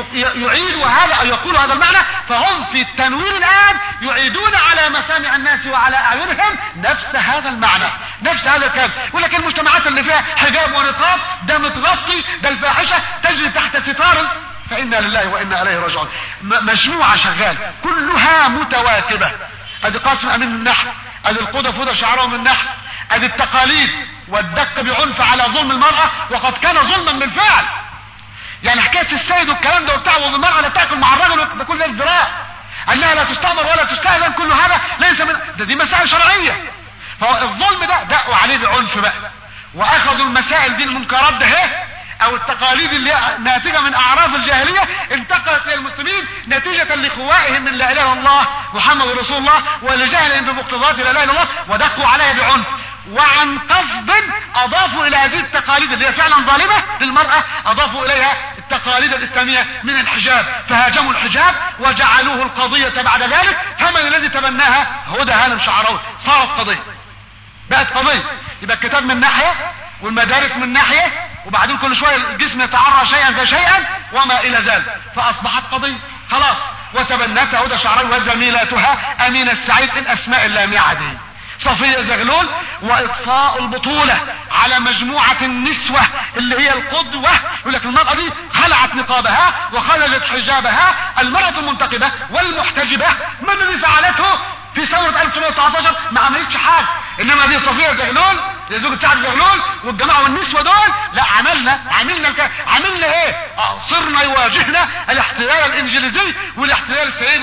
يعيد هذا او يقول هذا المعنى. فهم في التنوير الان يعيدون على مسامع الناس وعلى اعينهم نفس هذا المعنى، نفس هذا الكلام. يقول لك المجتمعات اللي فيها حجاب ونقاب ده متغطي، ده الفاحشة تجري تحت ستار، فإنا لله وإنا إليه راجعون. مجموعة شغال كلها متواكبة. ادي قاسم امين من النحو، ادي القدة فودة شعرهم من النحو، ادي التقاليد والدق بعنف على ظلم المرأة، وقد كان ظلما بالفعل. يعني حكاية السيد والكلام ده وبتاع، والمرأة لا تأكل مع الرجل، ده كل ده ازدراء، انها لا تستأمر ولا تستأذن، كل هذا ليس من دي مسائل شرعية. فالظلم ده دقوا عليه بعنف بقى، واخذوا المسائل دي المنكرات ده او التقاليد اللي ناتجة من اعراف الجاهلية انتقلت الى المسلمين نتيجة لخوائهم من لا اله الا الله محمد رسول الله، ولجهلهم بمقتضيات لا اله الا الله، ودقوا عليها بعنف. وعن قصد اضافوا الى هذه التقاليد اللي هي فعلا ظالمة للمرأة، اضافوا اليها التقاليد الاسلامية من الحجاب، فهاجموا الحجاب وجعلوه القضية بعد ذلك. فمن الذي تبناها؟ هدى هانم شعراوي. صارت قضية، بقت قضية. يبقى الكتاب من ناحية والمدارس من ناحية، وبعدين كل شوية الجسم يتعرى شيئا فشيئا وما الى ذلك، فاصبحت قضية خلاص. وتبنتها هدى شعراوي وزميلاتها امين السعيد، الاسماء اللامعة دي، صفية زغلول. واطفاء البطولة على مجموعة النسوة اللي هي القدوة. يقول لك المرأة دي خلعت نقابها وخرجت حجابها، المرأة المنتقبة والمحتجبة. من الذي فعلته في ثورة 1919؟ ما عملتش حاجة. انما دي صفية زغلول، دي زوجة سعد زغلول والجماعة والنسوة دول، لا عملنا ايه؟ صرنا يواجهنا الاحتلال الانجليزي والاحتلال سيب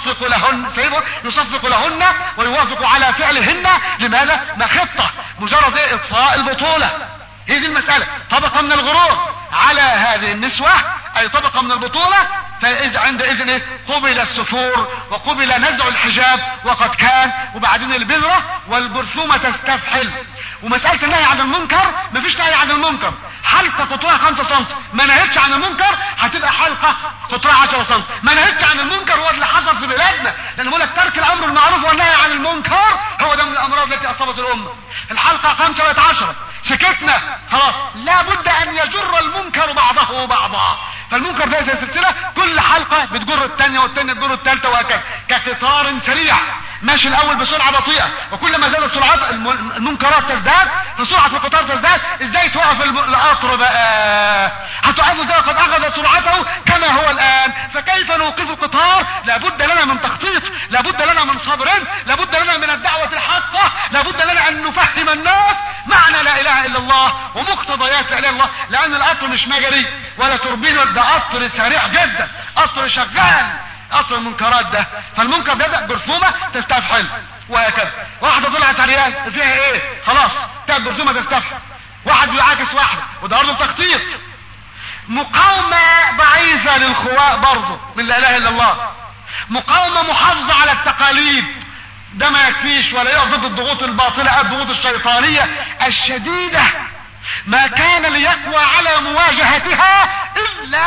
يصفق لهن ويوافق على فعلهن. لماذا؟ ما خطة، مجرد ايه؟ اطفاء البطولة. هي دي المسألة. طبقة من الغرور على هذه النسوة، اي طبقة من البطولة. فإذا عندئذ ايه؟ قبل السفور وقبل نزع الحجاب وقد كان. وبعدين البذرة والبرثومة تستفحل. ومسألة النهي عن المنكر، مفيش نهي عن المنكر. حلقة قطرها 5 سم ما نهتش عن المنكر، هتبقى حلقة قطرها 10 سم. ما نهتش عن المنكر هو اللي حصل في بلادنا، لان بقول لك ترك الامر بالمعروف والنهي عن المنكر هو ده من الامراض التي اصابت الامة. الحلقة 5 بقت 10، سكتنا خلاص. لا بد ان يجر المنكر بعضه بعضا. فالمنكر ده زي سلسلة، كل حلقة بتجر الثانية والثانية تجر الثالثة، وهكذا كقطار سريع ماشي الاول بسرعة بطيئة، وكلما زادت سرعات المنكرات تزداد، فسرعة القطار تزداد. ازاي توقف القطر بقى؟ هتوقفه ازاي قد اخذ سرعته كما هو الان؟ فكيف نوقف القطار؟ لابد لنا من تخطيط، لابد لنا من صبر، لابد لنا من الدعوة الحقة، لابد لنا ان نفهم الناس معنى لا اله الا الله ومقتضيات لا اله الا الله. لان القطر مش مجري ولا توربينه، ده قطر سريع جدا، قطر شغال، قطر المنكرات ده. فالمنكر بيبدأ برسومة تستفحل، وهكذا. واحدة طلعت عريان فيها ايه؟ خلاص تبدأ برسومة تستفحل. واحد بيعاكس واحدة، وده برضه تخطيط. مقاومة ضعيفة للخواء برضه من لا اله الا الله، مقاومة محافظة على التقاليد، ده ما يكفيش ولا يقف ضد الضغوط الباطلة، الضغوط الشيطانية الشديدة. ما كان ليقوى على مواجهتها الا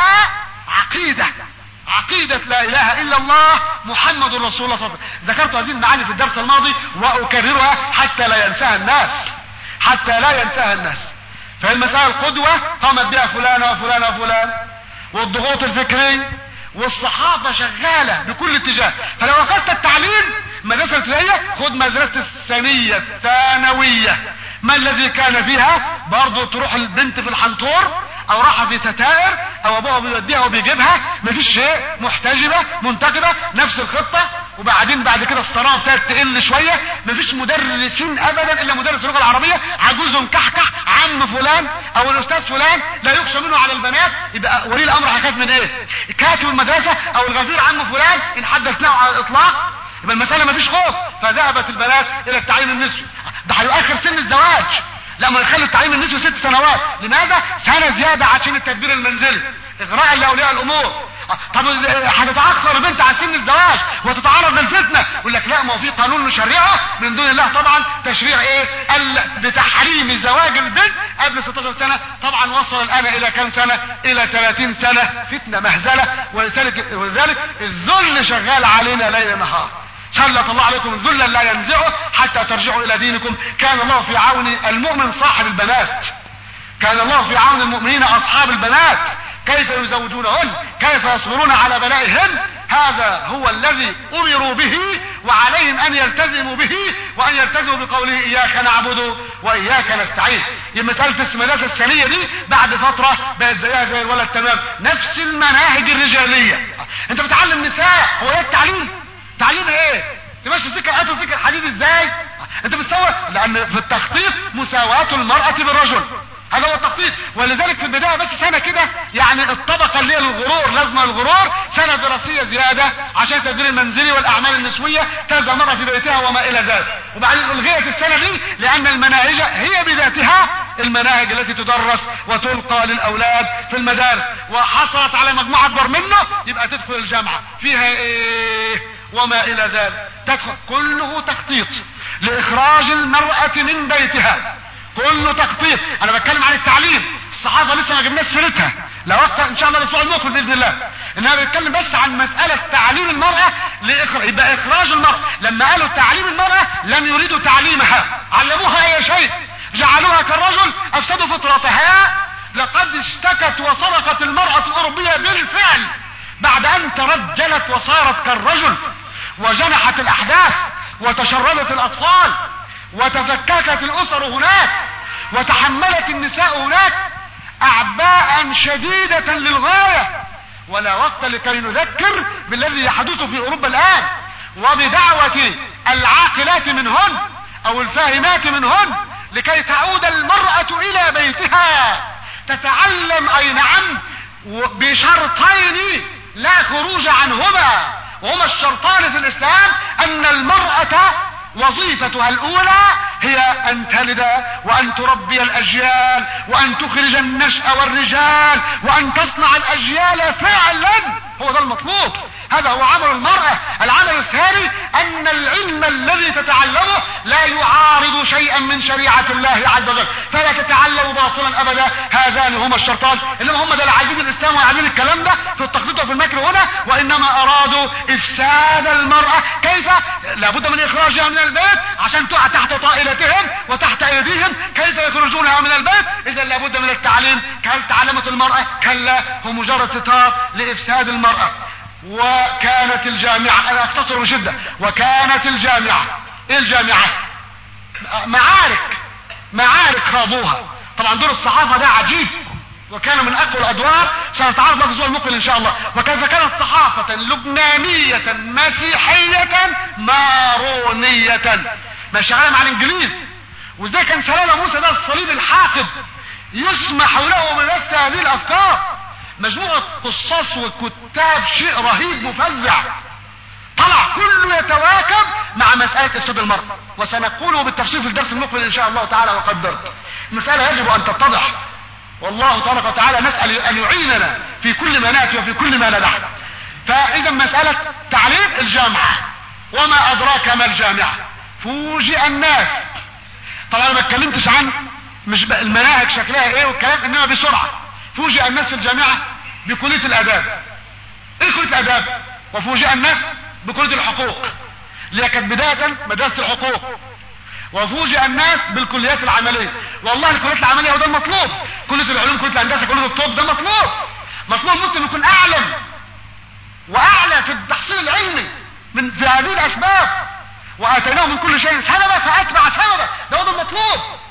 عقيدة لا اله الا الله محمد رسول الله صلى الله عليه وسلم. ذكرت هذه المعاني في الدرس الماضي واكررها حتى لا ينساها الناس. فالمسألة القدوة قامت بها فلان وفلان وفلان، والضغوط الفكرية والصحافة شغالة بكل اتجاه. فلو اخذت التعليم مدرسة الابتدائية، خد مدرسة الثانوية، ما الذي كان فيها؟ برضه تروح البنت في الحنطور او راحة في ستائر او ابوها بيوديها وبيجيبها، مفيش شيء، محتجبة منتقبة، نفس الخطة. وبعدين بعد كده الصراحة ابتدت تقل شوية، مفيش مدرسين ابدا الا مدرس اللغة العربية عجوز كحكح عم فلان او الاستاذ فلان لا يخشى منه على البنات. يبقى ولي الامر هيخاف من ايه؟ كاتب المدرسة او الغفير عم فلان ان حدثناه على الاطلاق. يبقى المسألة مفيش خوف. فذهبت البنات الى التعليم النسوي. ده هيؤخر سن الزواج، لا ما يخلوا التعليم النسوي 6 سنوات. لماذا؟ سنة زيادة عشان التدبير المنزلي، اغراء لاولياء الامور. طب هتتعخر البنت عن سن الزواج وتتعرض للفتنة، يقول لك لا ما هو في قانون نشرعه من دون الله طبعا، تشريع ايه؟ بتحريم زواج البنت قبل 16 سنة. طبعا وصل الان الى كم سنة؟ الى 30 سنة. فتنة مهزلة. ولذلك الذل شغال علينا ليل نهار. سلط الله عليكم ذلا لا ينزعه حتى ترجعوا الى دينكم. كان الله في عون المؤمن صاحب البنات، كان الله في عون المؤمنين اصحاب البنات. كيف يزوجونهن، كيف يصبرون على بلائهن. هذا هو الذي امروا به وعليهم ان يلتزموا به وان يلتزموا بقوله اياك نعبد واياك نستعين. مسألة المدرسة الثانية دي بعد فترة بقت زيها زي الولد تمام، نفس المناهج الرجالية. انت بتعلم نساء، هو ايه التعليم؟ تعليم ايه؟ تمشي سكة حديد ازاي؟ انت بتسوي، لان في التخطيط مساواة المرأة بالرجل، هذا هو التخطيط. ولذلك في البداية بس سنة كده يعني الطبقة اللي هي الغرور، لازمة الغرور، سنة دراسية زيادة عشان التدبير المنزلي والاعمال النسوية تلزم مرة في بيتها وما الى ذلك. وبعدين الغيت السنة دي لان المناهج هي بذاتها المناهج التي تدرس وتلقى للاولاد في المدارس، وحصلت على مجموعة اكبر منه يبقى تدخل الجامعة فيها ايه وما الى ذلك. تدخل كله تخطيط لاخراج المرأة من بيتها، كله تخطيط. انا بتكلم عن التعليم، الصحافة لسه ما جبناش سيرتها، لا وقت ان شاء الله الاسبوع المقبل باذن الله. انها بتكلم بس عن مسألة تعليم المرأة يبقى اخراج المرأة. لما قالوا تعليم المرأة لم يريدوا تعليمها، علموها اي شيء، جعلوها كالرجل، افسدوا فطرتها. لقد اشتكت وصرخت المرأة الاوروبية بالفعل بعد ان ترجلت وصارت كالرجل، وجنحت الاحداث وتشردت الاطفال وتفككت الاسر هناك، وتحملت النساء هناك اعباء شديدة للغاية. ولا وقت لكي نذكر بالذي يحدث في اوروبا الان، وبدعوة العاقلات منهن او الفاهمات منهن لكي تعود المرأة الى بيتها تتعلم، اي نعم، بشرطين لا خروج عنهما، وهما الشرطان في الاسلام: ان المرأة وظيفتها الاولى هي ان تلد وان تربي الاجيال وان تخرج النشأ والرجال وان تصنع الاجيال فعلا، هو ده المطلوب، هذا هو عمل المرأة. العمل الثاني ان العلم الذي تتعلمه لا يعارض شيئا من شريعة الله عز وجل، فلا تتعلم باطلا ابدا. هذان هما الشرطان، انما هم ده عايزين الاسلام وعايزين الكلام ده في التخطيط وفي المكر هنا، وانما ارادوا افساد المرأة. كيف؟ لابد من اخراجها من البيت عشان تقع تحت طائلتهم وتحت ايديهم. كيف يخرجونها من البيت؟ اذا لابد من التعليم. هل تعلمت المرأة؟ كلا، هو مجرد ستار لافساد المرأة. وكانت الجامعة، انا اختصر بشدة، وكانت الجامعة، ايه الجامعة؟ معارك خاضوها. طبعا دور الصحافة ده عجيب، وكان من اقوى الادوار، سنتعرض له في الاسبوع المقبل ان شاء الله. وكيف كانت صحافة لبنانية مسيحية مارونية ما شغالة مع الانجليز، وازاي كان سلامة موسى ده الصليب الحاقد يسمح له ببث هذه الافكار. مجموعة قصاص وكتاب، شيء رهيب مفزع، طلع كله يتواكب مع مسألة افساد المرأة، وسنقوله بالتفصيل في الدرس المقبل ان شاء الله تعالى وقدرت. المسألة يجب ان تتضح، والله تبارك وتعالى نسأل ان يعيننا في كل ما ناتي وفي كل ما ندع. فاذا مسألة تعليم الجامعة، وما ادراك ما الجامعة. فوجئ الناس، طبعا انا ما اتكلمتش عن مش المناهج شكلها ايه والكلام، انما بسرعة. فوجئ الناس في الجامعة بكلية الاداب. ايه كلية الاداب؟ وفوجئ الناس بكلية الحقوق اللي كانت بداية مدرسة الحقوق. وفوجئ الناس بالكليات العملية. والله الكليات العملية وده المطلوب، كلية العلوم، كلية الهندسة، كلية الطب، ده مطلوب ممكن يكون اعلم واعلى في التحصيل العلمي في هذه الاسباب. واتيناه من كل شيء سببا فاتبع سببا، ده هو المطلوب.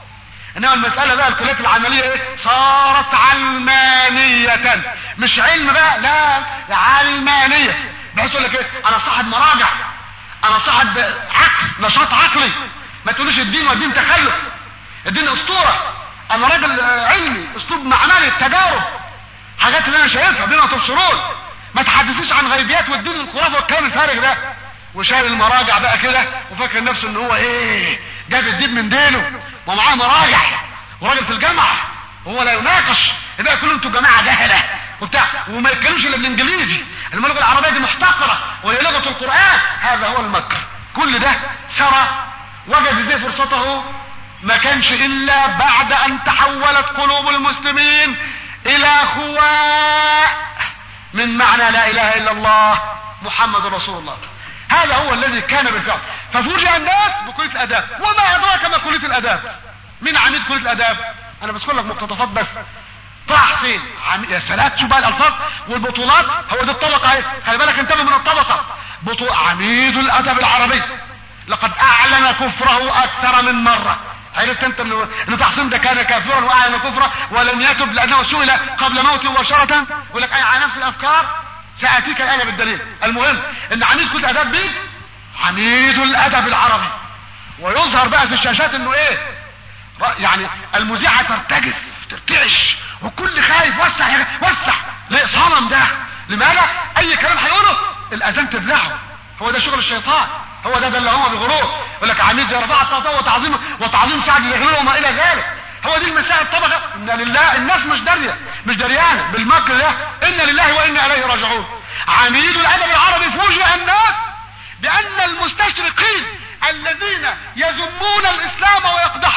انما المسألة بقى الكليات العملية ايه؟ صارت علمانية، مش علم بقى، لا علمانية، بحيث يقول لك ايه؟ انا صاحب مراجع، انا صاحب عقل، نشاط عقلي. ما تقوليش الدين والدين تخلف، الدين اسطورة، انا راجل علمي، اسلوب معملي، التجارب، حاجات اللي انا شايفها بما تبصرون. ما تحدثيش عن غيبيات والدين الخرافي والكلام الفارغ ده. وشايل المراجع بقى كده وفاكر نفسه ان هو ايه، جاب الدين من دينه ومعاه مراجع وراجل في الجامعه وهو لا يناقش. يبقى كلهم انتوا جماعه جهله وبتاع، وما يتكلموش الا بالانجليزي، اللغه العربيه دي محتقره وهي لغه القران. هذا هو المكر. كل ده سرى وجد ازاي فرصته؟ ما كانش الا بعد ان تحولت قلوب المسلمين الى خواء من معنى لا اله الا الله محمد رسول الله. هذا هو الذي كان بالفعل. ففوجئ الناس بكلية الاداب. وما ادراك ما كلية الاداب؟ مين عميد كلية الاداب؟ انا بذكر لك مقتطفات بس. طه حسين يا سلام، شوف بقى الالفاظ والبطولات. هو دي الطبقه اهي، خلي بالك انتبه من الطبقه. عميد الادب العربي لقد اعلن كفره اكثر من مره. عرفت انت ان طه حسين ده كان كافرا واعلن كفره ولم يتب لانه سئل قبل موته مباشره يقول لك على نفس الافكار. ساتيك الان بالدليل. المهم ان عميد كلية الاداب مين؟ عميد الادب العربي. ويظهر بقى في الشاشات انه ايه، يعني المذيعه ترتجف ترتعش وكل خايف وسع وسع. ليه؟ صنم ده. لماذا؟ اي كلام هيقوله الاذان تبلعه. هو ده شغل الشيطان، هو ده اللي هم بغرور. يقول لك عميد زي رفاعة الطهطاوي وتعظيم سعد الزغلول وما الى ذلك. هو دي المسائل الطبقه. ان لله، الناس مش دريانه بالمكر ده. ان لله وانا اليه راجعون. عميد الادب العربي فوجئ الناس بان المستشرقين الذين يذمون الاسلام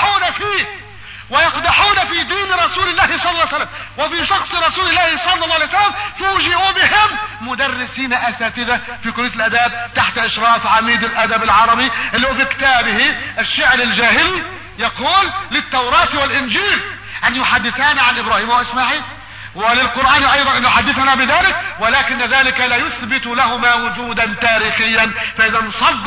ويقدحون في دين رسول الله صلى الله عليه وسلم وفي شخص رسول الله صلى الله عليه وسلم فوجئوا بهم مدرسين اساتذه في كلية الاداب تحت اشراف عميد الادب العربي اللي هو في كتابه الشعر الجاهلي يقول للتوراة والانجيل ان يحدثان عن ابراهيم واسماعيل، وللقرآن ايضا ان يحدثنا بذلك، ولكن ذلك لا يثبت لهما وجودا تاريخيا، فاذا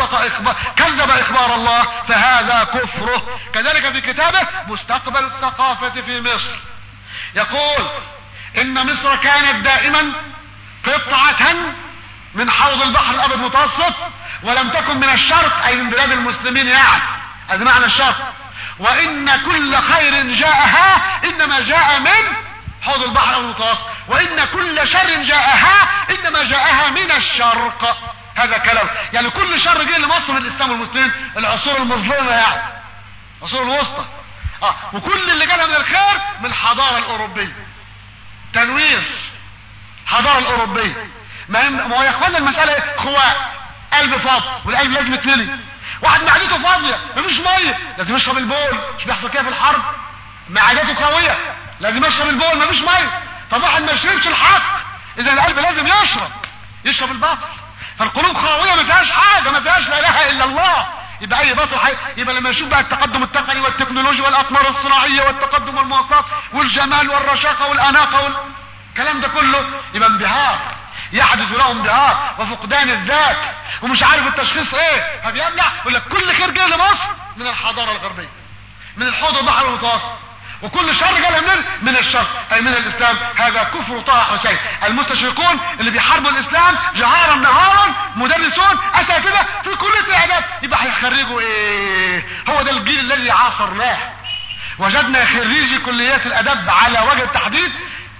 كذب اخبار الله فهذا كفره. كذلك في كتابه مستقبل الثقافة في مصر يقول ان مصر كانت دائما قطعة من حوض البحر الابيض المتوسط ولم تكن من الشرق، اي من بلاد المسلمين، يعني هذا معنى الشرق. وان كل خير جاءها انما جاء من حوض البحر المتوسط، وان كل شر جاءها انما جاءها من الشرق. هذا كلام، يعني كل شر جه لمصر من الاسلام والمسلمين، العصور المظلمه يعني العصور الوسطى. وكل اللي جالها من الخير من الحضاره الاوروبيه. تنوير الحضاره الاوروبيه. ما هو يا اخوانا المساله خواء، قلب فاضي والقلب لازم يتملي. واحد معدته فاضيه مفيش ميه لازم يشرب البول، مش بيحصل كده في الحرب؟ معدته قويه لازم يشرب البول مفيش ميه. طب واحد ما يشربش الحق، اذا القلب لازم يشرب الباطل. فالقلوب خاويه ما فيهاش حاجه، ما فيهاش لا اله الا الله. يبقى اي باطل يبقى لما يشوف بقى التقدم التقني والتكنولوجيا والاقمار الصناعيه والتقدم والمواصلات والجمال والرشاقه والاناقه والكلام ده كله، يبقى انبهار، يحدث له انبهار وفقدان الذات ومش عارف التشخيص ايه. فبيبلع يقول لك كل خير جاي لمصر من الحضاره الغربيه، من الحوض البحر المتوسط، وكل شر جالها من الشر اي من الاسلام. هذا كفر طه حسين. المستشرقون اللي بيحاربوا الاسلام جهارا نهارا، مدرسون اساتذه في كليه الاداب، يبقى هيخرجوا ايه؟ هو ده الجيل الذي عاصرناه. وجدنا خريجي كليات الاداب على وجه التحديد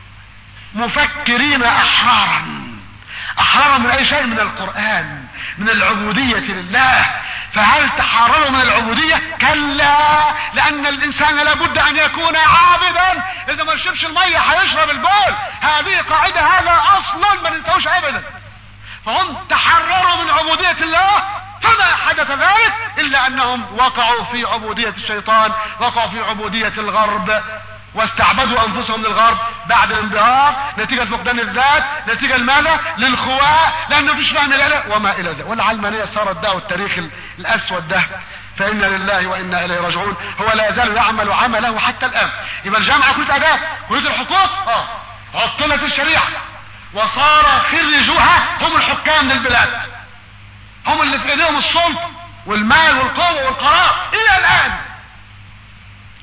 مفكرين احرارا من اي شيء؟ من القرآن، من العبودية لله. فهل تحرروا من العبودية؟ كلا، لان الانسان لابد ان يكون عابدا. اذا ما يشربش المية هيشرب البول. هذه قاعدة، هذا اصلا ما ننساوش ابدا. فهم تحرروا من عبودية الله، فما حدث ذلك الا انهم وقعوا في عبودية الشيطان، وقعوا في عبودية الغرب، واستعبدوا انفسهم للغرب بعد الانبهار نتيجة فقدان الذات، نتيجة لماذا؟ للخواء، لانه مفيش فهم الاله وما الى ذلك. والعلمانية صارت ده التاريخ الاسود ده. فإنا لله وإنا إليه راجعون. هو لا يزال يعمل عمله حتى الآن. يبقى الجامعة كلية آداب، كلية الحقوق عطلت الشريعة، وصار خريجوها هم الحكام للبلاد، هم اللي في ايديهم السلطة والمال والقوة والقرار الى الآن.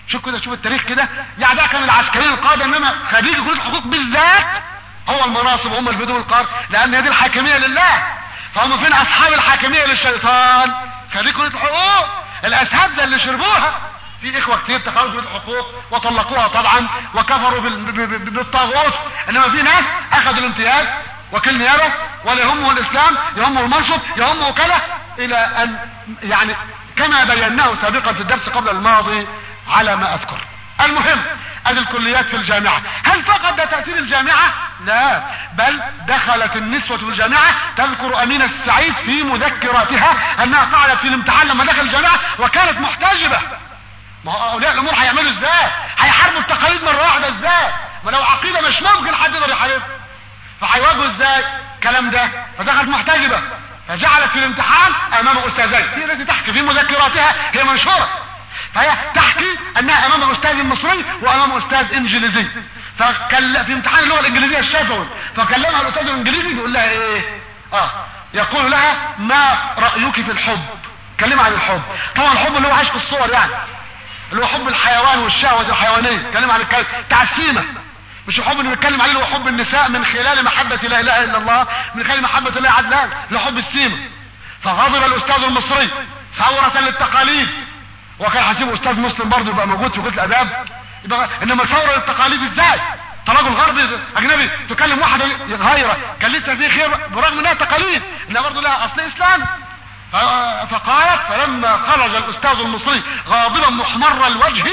شوف كده، شوف التاريخ كده، يعني ده كان العسكريين القاده، انما خريج كليه الحقوق بالذات هو المناصب هم اللي بيدوا القرار، لان هذه الحاكميه لله. فهم فين اصحاب الحاكميه للشيطان؟ خريج كليه الحقوق، الاساتذه اللي شربوها. في اخوه كتير تخرجوا كليه الحقوق وطلقوها طبعا وكفروا بالطاغوت، انما في ناس اخذوا الامتياز وكيل نيابه ولا يهمه الاسلام، يهمه المنصب، يهمه وكاله، الى ان يعني كما بيناه سابقا في الدرس قبل الماضي على ما اذكر. المهم ادي الكليات في الجامعة. هل فقط ده تأثير الجامعة؟ لا، بل دخلت النسوة في الجامعة. تذكر أمينة السعيد في مذكراتها انها قعدت في الامتحان لما دخل الجامعة وكانت محتجبة. ما هو اولياء الامور هيعملوا ازاي؟ هيحاربوا التقاليد مرة واحدة ازاي؟ ما لو عقيدة مش ممكن حد يقدر يحاربها، فهيواجهوا ازاي الكلام ده؟ فدخلت محتجبة، فجعلت في الامتحان امام استاذين. هي التي تحكي في مذكراتها، هي منشورة، فهي تحكي انها امام استاذ مصري وامام استاذ انجليزي. في امتحان اللغه الانجليزيه الشفوي، فكلمها الاستاذ الانجليزي بيقول لها ايه؟ يقول لها ما رايك في الحب؟ كلمها عن الحب. طبعا الحب اللي هو عايش في الصور، يعني اللي هو حب الحيوان والشهوه الحيوانيه. كلمها عن الكلام تعسيمه، مش الحب اللي بنتكلم عليه اللي هو حب النساء من خلال محبه لا اله الا الله، من خلال محبه الله عدلان، اللي هو حب السيمه. فغضب الاستاذ المصري ثوره للتقاليد، وكان حسيبه استاذ مسلم برضه يبقى موجود في كليه الاداب، يبقى انما ثوره للتقاليد ازاي؟ رجل غربي اجنبي تكلم واحده غيره، كان لسه في خير برغم انها تقاليد، انها برضه لها اصل اسلامي. فقالت فلما خرج الاستاذ المصري غاضبا محمر الوجه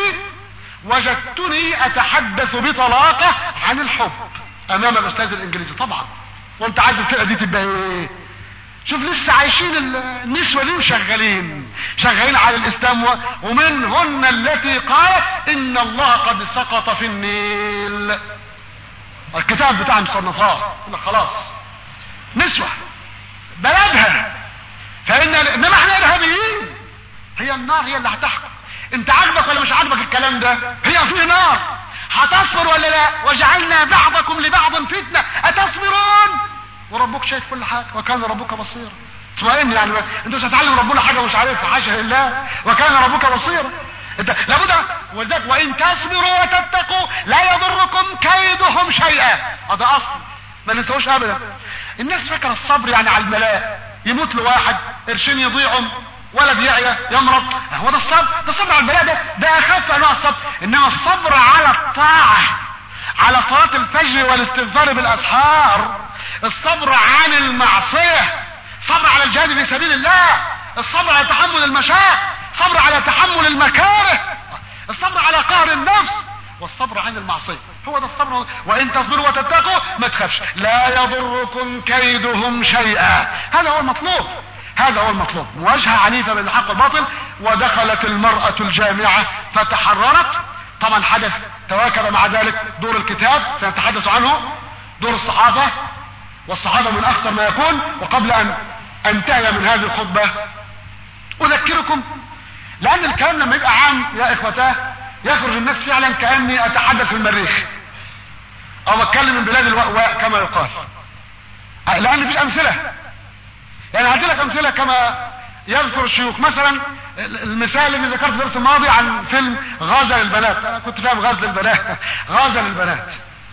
وجدتني اتحدث بطلاقه عن الحب امام الاستاذ الانجليزي. طبعا وانت عايز الفئه دي تبقى ايه؟ شوف لسه عايشين النسوة دي وشغالين على الاسلام، ومنهن التي قالت ان الله قد سقط في النيل. الكتاب بتاع مصنفات خلاص نسوة بلدها، انما احنا ارهابيين. هي النار هي اللي هتحكم. انت عاجبك ولا مش عاجبك الكلام ده؟ هي فيه نار، هتصبر ولا لا؟ وجعلنا بعضكم لبعض فتنة اتصبرون وربك شايف كل حاجه وكان ربك بصيرا. اطمئن، يعني انت مش هتعلم ربنا حاجه مش عارفها، حاشا لله، وكان ربك بصيرا. انت لابد ولذلك وان تصبروا وتتقوا لا يضركم كيدهم شيئا. هذا اصل ما ننساوش ابدا. الناس فاكره الصبر يعني على البلاء، يموت له واحد، قرشين يضيعهم، ولد يعيا يمرض، هو ده الصبر؟ ده الصبر على البلاء، ده اخف انواع الصبر. انما الصبر على الطاعه، على صلاه الفجر والاستغفار بالاسحار، الصبر عن المعصية، صبر على الجهاد في سبيل الله، الصبر على تحمل المشاق، الصبر على تحمل المكاره، الصبر على قهر النفس، والصبر عن المعصية. هو ده الصبر. وان تصبروا وتتقوا ما تخافش، لا يضركم كيدهم شيئا. هذا هو المطلوب، هذا هو المطلوب، مواجهة عنيفة بين الحق والباطل. ودخلت المرأة الجامعة فتحررت. طبعا حدث تواكب مع ذلك دور الكتاب سنتحدث عنه، دور الصحافة، والصحابة من اخطر ما يكون. وقبل ان انتهي من هذه الخطبة اذكركم، لان الكلام لما يبقى عام يا اخوتاه يخرج الناس فعلا كأني اتحدث في المريخ او بتكلم من بلاد الوأواء كما يقال، لان مفيش امثلة. يعني هدي لك امثلة كما يذكر الشيوخ. مثلا المثال اللي ذكرت في الدرس الماضي عن فيلم غزل البنات، انا كنت فاهم غزل البنات غزل البنات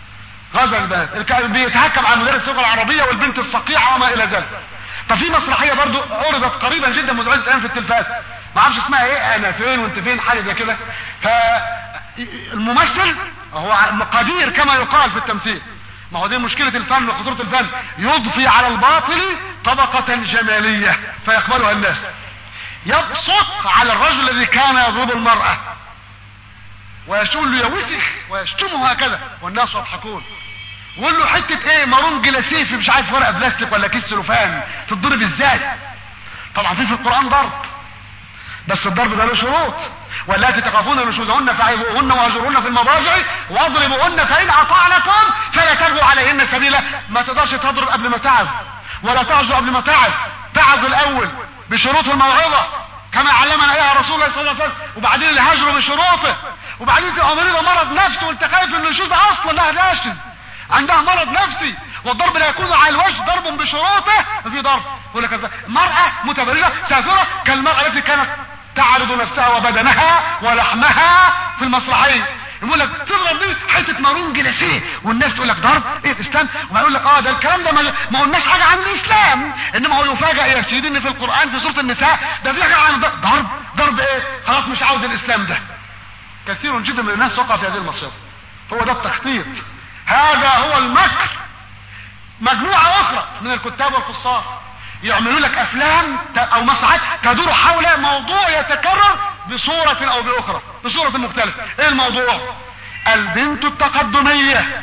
بيتحكم عن مدرس اللغه العربيه والبنت الصقيعه وما الى ذلك. ففي مسرحيه برضو عرضت قريبا جدا مذاعه الان في التلفاز، ما اعرفش اسمها ايه، انا فين وانت فين، حاجه زي كده. فالممثل هو قدير كما يقال في التمثيل. ما هو دي مشكله الفن وخطوره الفن، يضفي على الباطل طبقه جماليه فيقبلها الناس. يبصق على الرجل الذي كان يضرب المراه ويقول له يا وسخ ويشتمه هكذا والناس يضحكون، ويقول له حته ايه مارون جلاسيفي مش عارف ورقه بلاستيك ولا كيس سلوفان تتضرب ازاي. طبعا في القران ضرب، بس الضرب ده له شروط. واللاتي تخافون نشوزهن فعظوهن واهجروهن في المضاجع واضربوهن فان اطعنكم فلا تبغوا عليهن سبيلا. ما تقدرش تضرب قبل ما تعظ ولا تهجر قبل ما تعظ. تعظ الاول بشروط الموعظه كما علمنا اياها رسول الله صلى الله عليه وسلم، وبعدين الهجر بشروطه، وبعدين تبقى مريضه مرض نفسي وانت خايف ان النشوزه اصلا لها ناشز عندها مرض نفسي، والضرب لا يكون على الوجه، ضرب بشروطه. في ضرب يقول لك المراه متبرجه سافره كالمراه التي كانت تعرض نفسها وبدنها ولحمها في المسرحيه يقول لك تضرب دي حته مارون جلاسيه، والناس تقول لك ضرب ايه الاسلام؟ وبعدين يقول لك ده الكلام ده ما قلناش حاجه عن الاسلام، انما هو يفاجئ يا سيدي ان في القران في سوره النساء ده في حاجه عن ضرب ايه؟ خلاص مش عاوز الاسلام ده. كثير جدا من الناس وقع في هذه المصيبه. هو ده التخطيط، هذا هو المكر. مجموعه اخرى من الكتاب والقصاص يعملوا لك افلام او مسرحيات تدور حول موضوع يتكرر بصورة او باخرى، بصورة مختلفة. ايه الموضوع؟ البنت التقدمية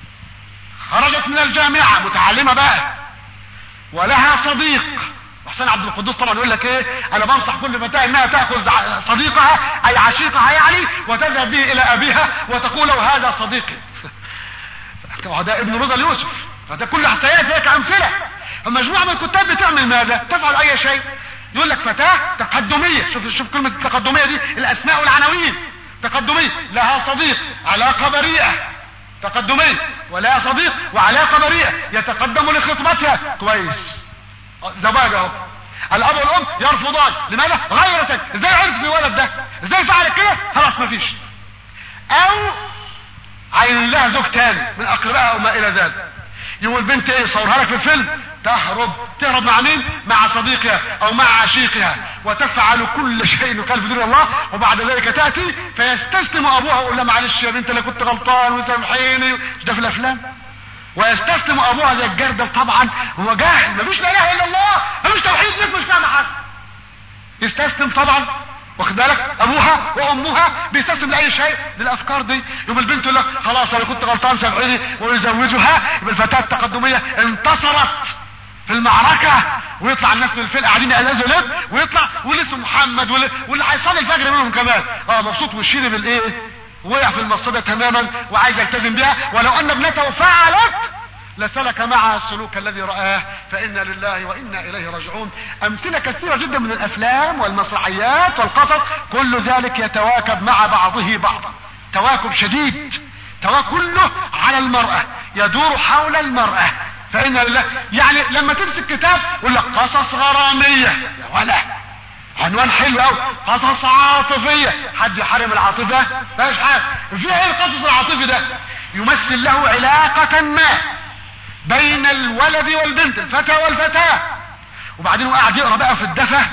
خرجت من الجامعة متعلمة بقى ولها صديق. حسين عبد القدوس طبعا يقول لك ايه، انا بنصح كل فتاة انها تأخذ صديقها اي عشيقها يعني وتذهب به الى ابيها وتقول له هذا صديقي. ده ابن رضا اليوسف، فده كل حسيات ذلك امثلة. مجموعة من الكتاب بتعمل ماذا؟ تفعل اي شيء. يقول لك فتاة تقدمية، شوف كلمة التقدمية دي الاسماء والعناوين. تقدمية لها صديق، علاقة بريئة، تقدمية ولها صديق وعلاقة بريئة، يتقدم لخطبتها كويس، زواج اهو. الاب والام يرفضان، لماذا؟ غيرة، ازاي عرف في ولد ده؟ ازاي فعل كده؟ خلاص مفيش. او عين لها زوج تاني من اقربائها او ما الى ذلك. يقول البنت ايه صورها لك في الفيلم، تهرب مع مين؟ مع صديقها او مع عشيقها، وتفعل كل شيء يقال بدون الله، وبعد ذلك تأتي فيستسلم ابوها ويقول لها معلش يا بنت انا كنت غلطان وسامحيني. ده في الافلام. ويستسلم ابوها زي الجردل طبعا، هو جاهل مفيش لا اله الا الله، مفيش توحيد، الناس مش فاهمه حاجه. يستسلم طبعا، واخد بالك؟ ابوها وامها بيستسلم لاي شيء للافكار دي. يوم البنت يقول لك خلاص انا كنت غلطان سامحيني ويزوجها. يبقى الفتاه التقدميه انتصرت في المعركه، ويطلع الناس من الفيلم قاعدين يقلزوا لب، ويطلع ولسه محمد واللي هيصلي الفجر منهم كمان مبسوط وشيري بالايه، وقع في المصيده تماما وعايز يلتزم بها، ولو ان ابنته فعلت لسلك معها السلوك الذي رآه، فإنا لله وإنا إليه راجعون. أمثلة كثيرة جدا من الأفلام والمسرحيات والقصص، كل ذلك يتواكب مع بعضه بعضا، تواكب شديد، كله على المرأة، يدور حول المرأة. فإنا لله، يعني لما تمسك كتاب يقول لك قصص غرامية، يا ولا عنوان حلو قوي، قصص عاطفية، حد يحرم العاطفة؟ مفيش حاجة. في ايه القصص العاطفي ده؟ يمثل له علاقة ما بين الولد والبنت، الفتى والفتاة، وبعدين هو قاعد يقرا بقى في الدفة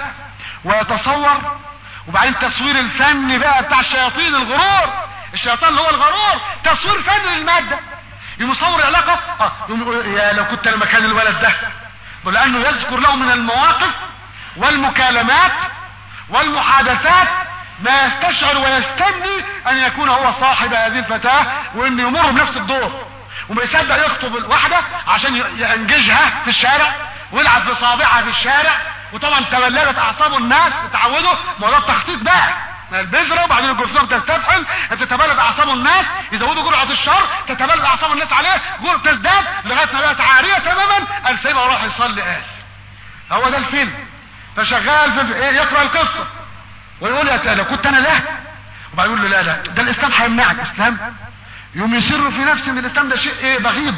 ويتصور، وبعدين تصوير الفني بقى بتاع الشياطين، الغرور، الشيطان اللي هو الغرور، تصوير فني للمادة، يصور علاقة يا لو كنت انا مكان الولد ده، ولانه يذكر له من المواقف والمكالمات والمحادثات ما يستشعر ويستمني ان يكون هو صاحب هذه الفتاة، وانه يمر بنفس الدور، وما يصدق يخطب الواحدة عشان ينجزها في الشارع ويلعب في صابعها في الشارع. وطبعا تبلدت اعصاب الناس، اتعودوا ما ده التخطيط بقى، البذرة وبعدين الجرثومة تستفحل، تتبلد اعصاب الناس، يزودوا جرعة الشر، تتبلد اعصاب الناس عليه، تزداد لغاية ما بقت عارية تماما. قال سيبها وراح يصلي. قال هو ده الفيلم. فشغال في ايه، يقرأ القصة ويقول يا لو كنت انا ده، وبعدين يقول له لا ده الاسلام هيمنعك. الاسلام يوم يسر في نفسه ان الاسلام ده شيء ايه، بغيض،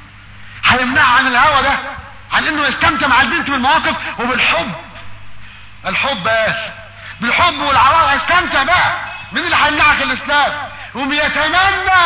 هيمنعه عن الهوى ده، عن انه يستمتع مع البنت بالمواقف وبالحب. الحب بالحب والعواطف هيستمتع بقى. مين اللي هيمنعك؟ الاسلام. يوم يتمنى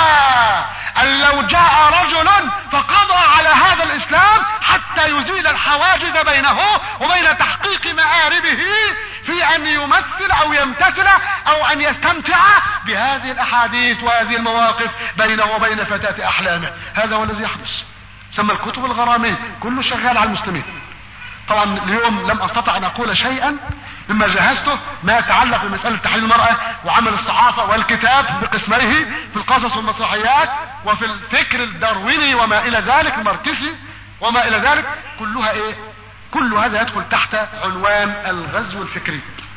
ان لو جاء رجل فقضى على هذا الاسلام حتى يزيل الحواجز بينه وبين تحقيق مآربه في ان يمثل او يمتثل او ان يستمتع بهذه الاحاديث وهذه المواقف بينه وبين فتاة احلامه. هذا هو الذي يحدث. سمى الكتب الغرامية، كله شغال على المسلمين. طبعا اليوم لم استطع ان اقول شيئا مما جهزته ما يتعلق بمسألة تحليل المرأة وعمل الصحافة والكتاب بقسميه، في القصص والمسرحيات وفي الفكر الدارويني وما الى ذلك، الماركسي وما الى ذلك. كلها ايه؟ كل هذا يدخل تحت عنوان الغزو الفكري.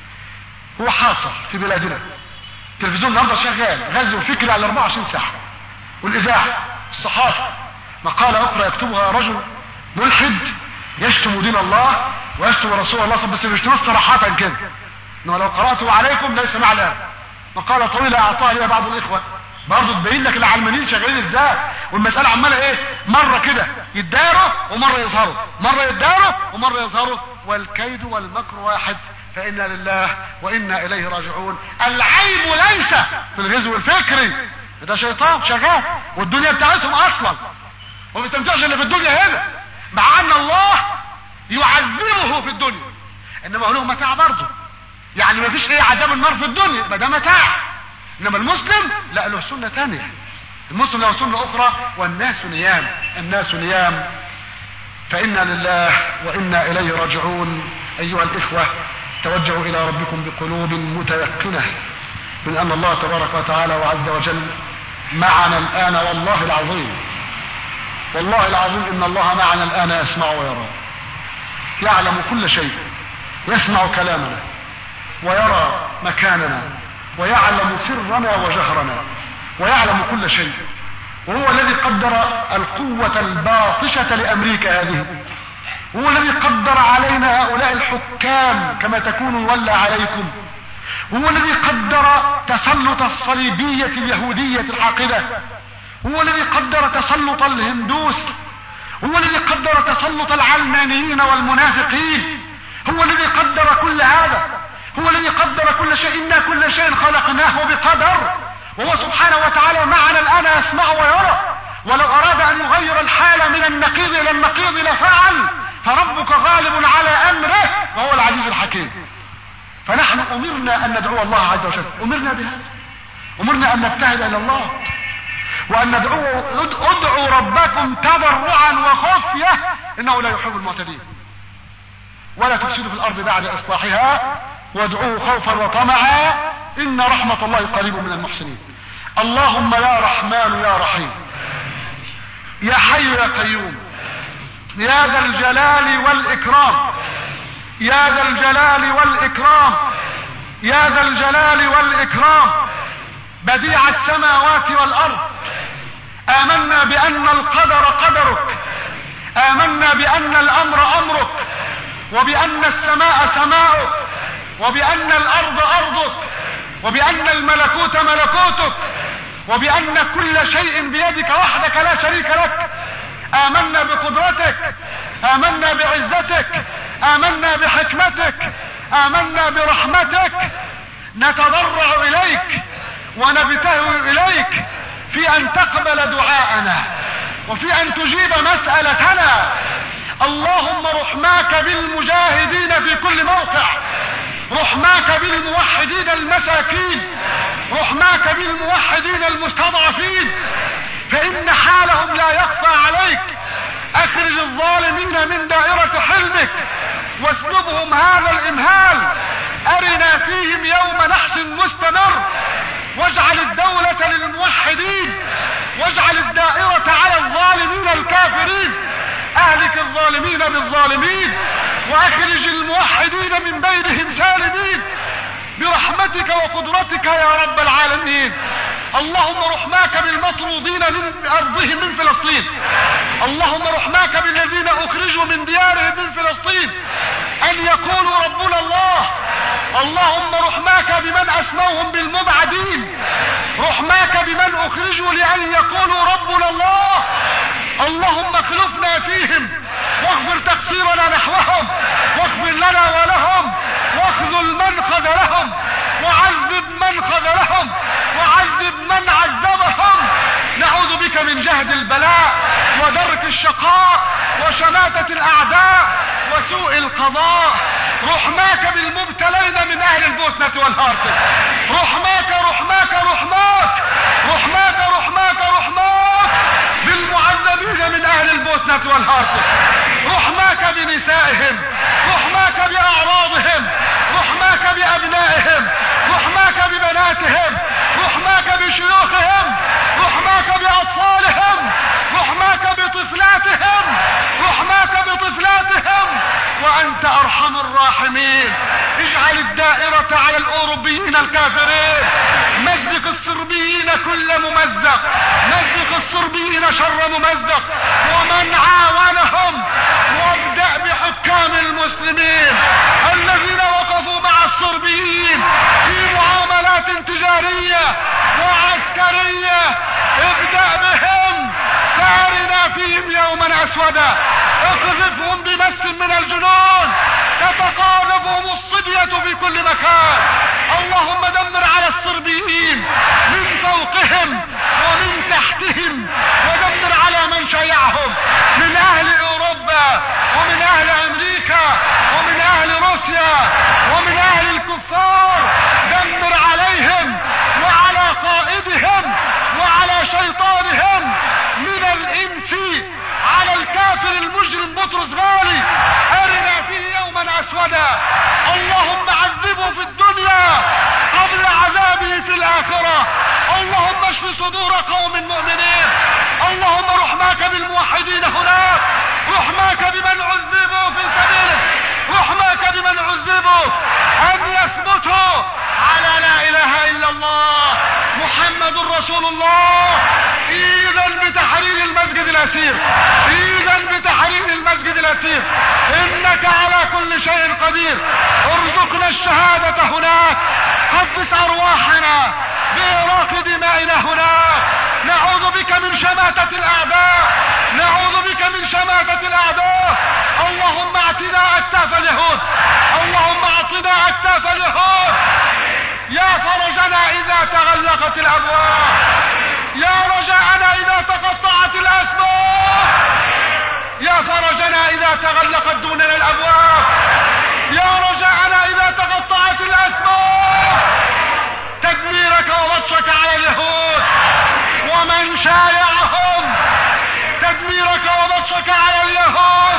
هو حاصل في بلادنا. التلفزيون النهارده شغال غزو فكري على 24 ساعة، والاذاعة، الصحافة، مقالة اخرى يكتبها رجل ملحد يشتم دين الله ويشتم رسول الله، بس بيشتموه صراحة كده، انه لو قرأته عليكم ليس مع الآن. مقالة طويلة اعطاها لي بعض الاخوة برضه تبين لك العلمانيين شغالين ازاي، والمسألة عمالة ايه، مرة كده يداروا ومرة يظهروا، مرة يداروا ومرة يظهروا، والكيد والمكر واحد. فإنا لله وإنا إليه راجعون. العيب ليس في الغزو الفكري، ده شيطان شغال والدنيا بتاعتهم أصلا وما بيستمتعش إلا في الدنيا هنا، مع أن الله يعذبه في الدنيا، إنما هو له متاع برضه، يعني ما فيش عذاب النار في الدنيا، ما ده متاع. إنما المسلم لا، له سنة ثانية، المسلم له سنة أخرى، والناس نيام، الناس نيام. فإنا لله وإنا إليه راجعون. أيها الإخوة، توجهوا إلى ربكم بقلوب متيقنة من أن الله تبارك وتعالى وعز وجل معنا الآن، والله العظيم، والله العظيم إن الله معنا الآن يسمع ويرى، يعلم كل شيء، يسمع كلامنا ويرى مكاننا ويعلم سرنا وجهرنا ويعلم كل شيء. وهو الذي قدر القوة الباطشة لأمريكا هذه، هو الذي قدر علينا هؤلاء الحكام كما تكون ولى عليكم، هو الذي قدر تسلط الصليبية اليهودية الحاقدة، هو الذي قدر تسلط الهندوس، هو الذي قدر تسلط العلمانيين والمنافقين، هو الذي قدر كل هذا، هو الذي قدر كل شيء. إنا كل شيء خلقناه بقدر، وهو سبحانه وتعالى معنا الآن يسمع ويرى. ولو أراد أن يغير الحال من النقيض إلى النقيض لفعل، فربك غالب على أمره وهو العزيز الحكيم. فنحن أمرنا أن ندعو الله عز وجل، أمرنا بهذا، أمرنا أن نبتهل إلى الله وأن ادعوا ربكم تضرعا وخفية إنه لا يحب المعتدين، ولا تفسدوا في الأرض بعد إصلاحها وادعوه خوفا وطمعا إن رحمة الله قريب من المحسنين. اللهم يا رحمن يا رحيم يا حي يا قيوم يا ذا الجلال والإكرام، يا ذا الجلال والإكرام، يا ذا الجلال والإكرام، بديع السماوات والأرض، آمنا بأن القدر قدرك، آمنا بأن الأمر أمرك، وبأن السماء سماؤك، وبأن الأرض أرضك، وبأن الملكوت ملكوتك، وبأن كل شيء بيدك وحدك لا شريك لك. آمنا بقدرتك، آمنا بعزتك، آمنا بحكمتك، آمنا برحمتك. نتضرع إليك ونبتهل إليك في أن تقبل دعاءنا وفي أن تجيب مسألتنا. اللهم رحماك بالمجاهدين في كل موقع، رحماك بالموحدين المساكين، رحماك بالموحدين المستضعفين، فإن حالهم لا يخفى عليك. أخرج الظالمين من دائرة حلمك واسلبهم هذا الإمهال، أرنا فيهم يوم نحس مستمر، واجعل الدولة للموحدين، واجعل الدائرة على الظالمين الكافرين. أهلك الظالمين بالظالمين وأخرج الموحدين من بينهم سالمين برحمتك وقدرتك يا رب العالمين. اللهم رحماك بالمطرودين من أرضهم من فلسطين، اللهم رحماك بالذين أخرجوا من ديارهم من فلسطين أن يقولوا ربنا الله. اللهم رحماك بمن أسموهم بالمبعدين، رحماك بمن أخرجوا لأن يقولوا ربنا الله. اللهم اخلفنا فيهم واغفر تقصيرنا نحوهم، واغفر لنا ولهم، واخذل من خذلهم، وعذب من خذلهم، وعذب من عذبهم. نعوذ بك من جهد البلاء ودرك الشقاء وشماتة الأعداء وسوء القضاء. رحماك بالمبتلين من أهل البوسنة والهارتك، رحماك رحماك رحماك رحماك رحماك رحماك بالمعذبين من أهل البوسنة والهارتك. رحماك بنسائهم، رحماك بأعراضهم، رحماك بأبنائهم، رحماك ببناتهم، رحماك بشيوخهم، رحماك بأطفالهم، رحماك بطفلاتهم، رحماك بطفلاتهم، وأنت أرحم الراحمين. اجعل الدائرة على الأوروبيين الكافرين، مزق الصربيين كل ممزق، مزق الصربيين شر ممزق ومن عاونهم، وابدأ بحكام المسلمين الذين وقفوا مع الصربيين في معاملات تجارية وعسكرية. ابدأ بهم فارنا فيهم يوما أسودا، اقذفهم بمس من الجنون، تتقاذفهم الصبية في كل مكان. اللهم دمر على الصربيين من فوقهم ومن تحتهم، ودمر على من شيعهم من اهل اوروبا ومن اهل امريكا ومن اهل روسيا ومن اهل الكفار. دمر عليهم وعلى قائدهم وعلى شيطانهم من الانس على الكافر المجرم بطرس غالي. ارنا فيه يوما اسودا. اللهم عذبه في الدنيا قبل عذابه في الاخرة. اللهم اشف صدور قوم مؤمنين. اللهم رحماك بالموحدين هناك، رحماك بمن عذبوا في سبيلك، رحماك بمن عذبوا ان يثبتوا على لا اله الا الله محمد رسول الله. اذن بتحرير المسجد الاسير، اذن بتحرير المسجد الاسير. انك على كل شيء قدير. ارزقنا الشهادة هناك، قدس ارواحنا بإراق دمائنا هناك. نعوذ بك من شماتة الاعداء، نعوذ بك من شماتة الاعداء. اللهم اعطنا اكتاف اليهود، اللهم اعطنا اكتاف اليهود. يا فرجنا اذا تغلقت الابواب، يا رجاءنا اذا تقطعت الاسباب، يا فرجنا اذا تغلقت دوننا الابواب، يا رجاءنا اذا تقطعت الاسباب. تدميرك وبطشك على اليهود ومن شايعهم، تدميرك وبطشك على اليهود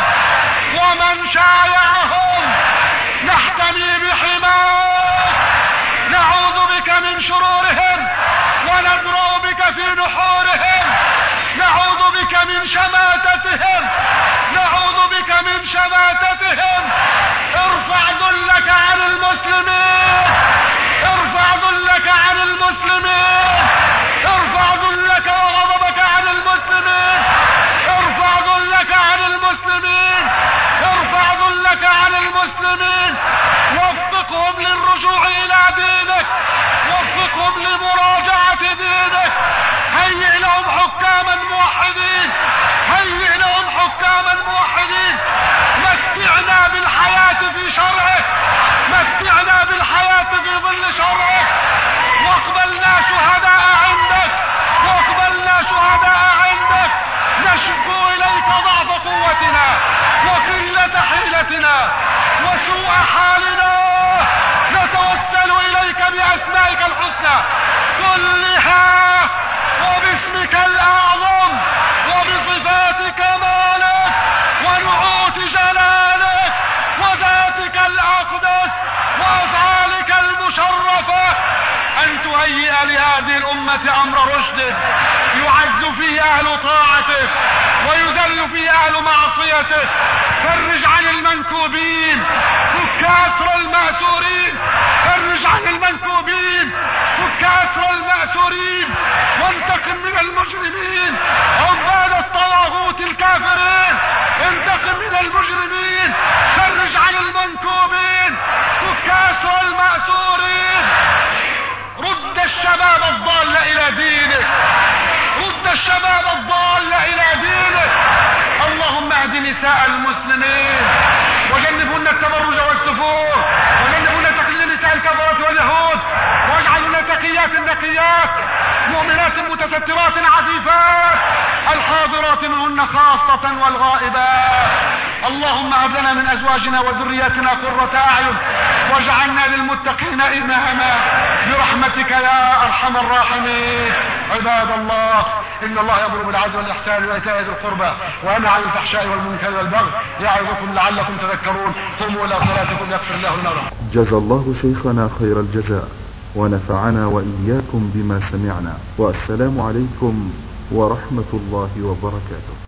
ومن شايعهم. نحتمي بحماك، نعوذ بك من شرورهم وندرأ بك في نحورهم. نعوذ بك من شماتتهم، نعوذ بك من شماتتهم. ارفع ذلك عن المسلمين، ارفع ذلك عن المسلمين، ارفع ذلك وغضبك عن المسلمين، ارفع ذلك عن المسلمين، ارفع ذلك عن المسلمين. وفقهم للرجوع الى دينك، وفقهم لمراجعة دينك. هيئ لهم حكاما موحدين، هيئ لهم حكاما موحدين. متعنا بالحياة في شرعك، متعنا بالحياة في ظل شرعك. واقبلنا شهداء عندك، واقبلنا شهداء عندك. نشكو اليك ضعف قوتنا وقلة حيلتنا وسوء حالنا. نتوسل اليك باسمائك الحسنى كلها وباسمك الاعظم وبصفات كمالك ونعوت جلالك وذاتك الاقدس وافعالك المشرفة، ان تهيئ لهذه الامة امر رشد يعز فيه اهل طاعتك ويذل فيه اهل معصيتك. فرج عن المنكوبين، فك اسر المأسورين، فرج عن المنكوبين، فك اسر المأسورين، وانتقم من المجرمين عباد الطواغوت الكافرين. انتقم من المجرمين، فرج عن المنكوبين، فك اسر المأسورين. رد الشباب الضال الى دينك، رد الشباب الضال الى دينك. اللهم اهد نساء المسلمين وجنبهن التبرج والسفور، وجنبهن تقليد نساء الكفرة واليهود، واجعلهن تقيات نقيات مؤمنات متسترات عفيفات الحاضرات منهن خاصة والغائبات. اللهم هب لنا من ازواجنا وذرياتنا قرة اعين واجعلنا للمتقين اماما برحمتك يا ارحم الراحمين. عباد الله، ان الله يأمر بالعدل والاحسان وايتاء ذي القربى وينهى عن الفحشاء والمنكر والبغي يعظكم لعلكم تذكرون. قوموا الى صلاتكم يغفر الله لنا. جزى الله شيخنا خير الجزاء ونفعنا وإياكم بما سمعنا، والسلام عليكم ورحمة الله وبركاته.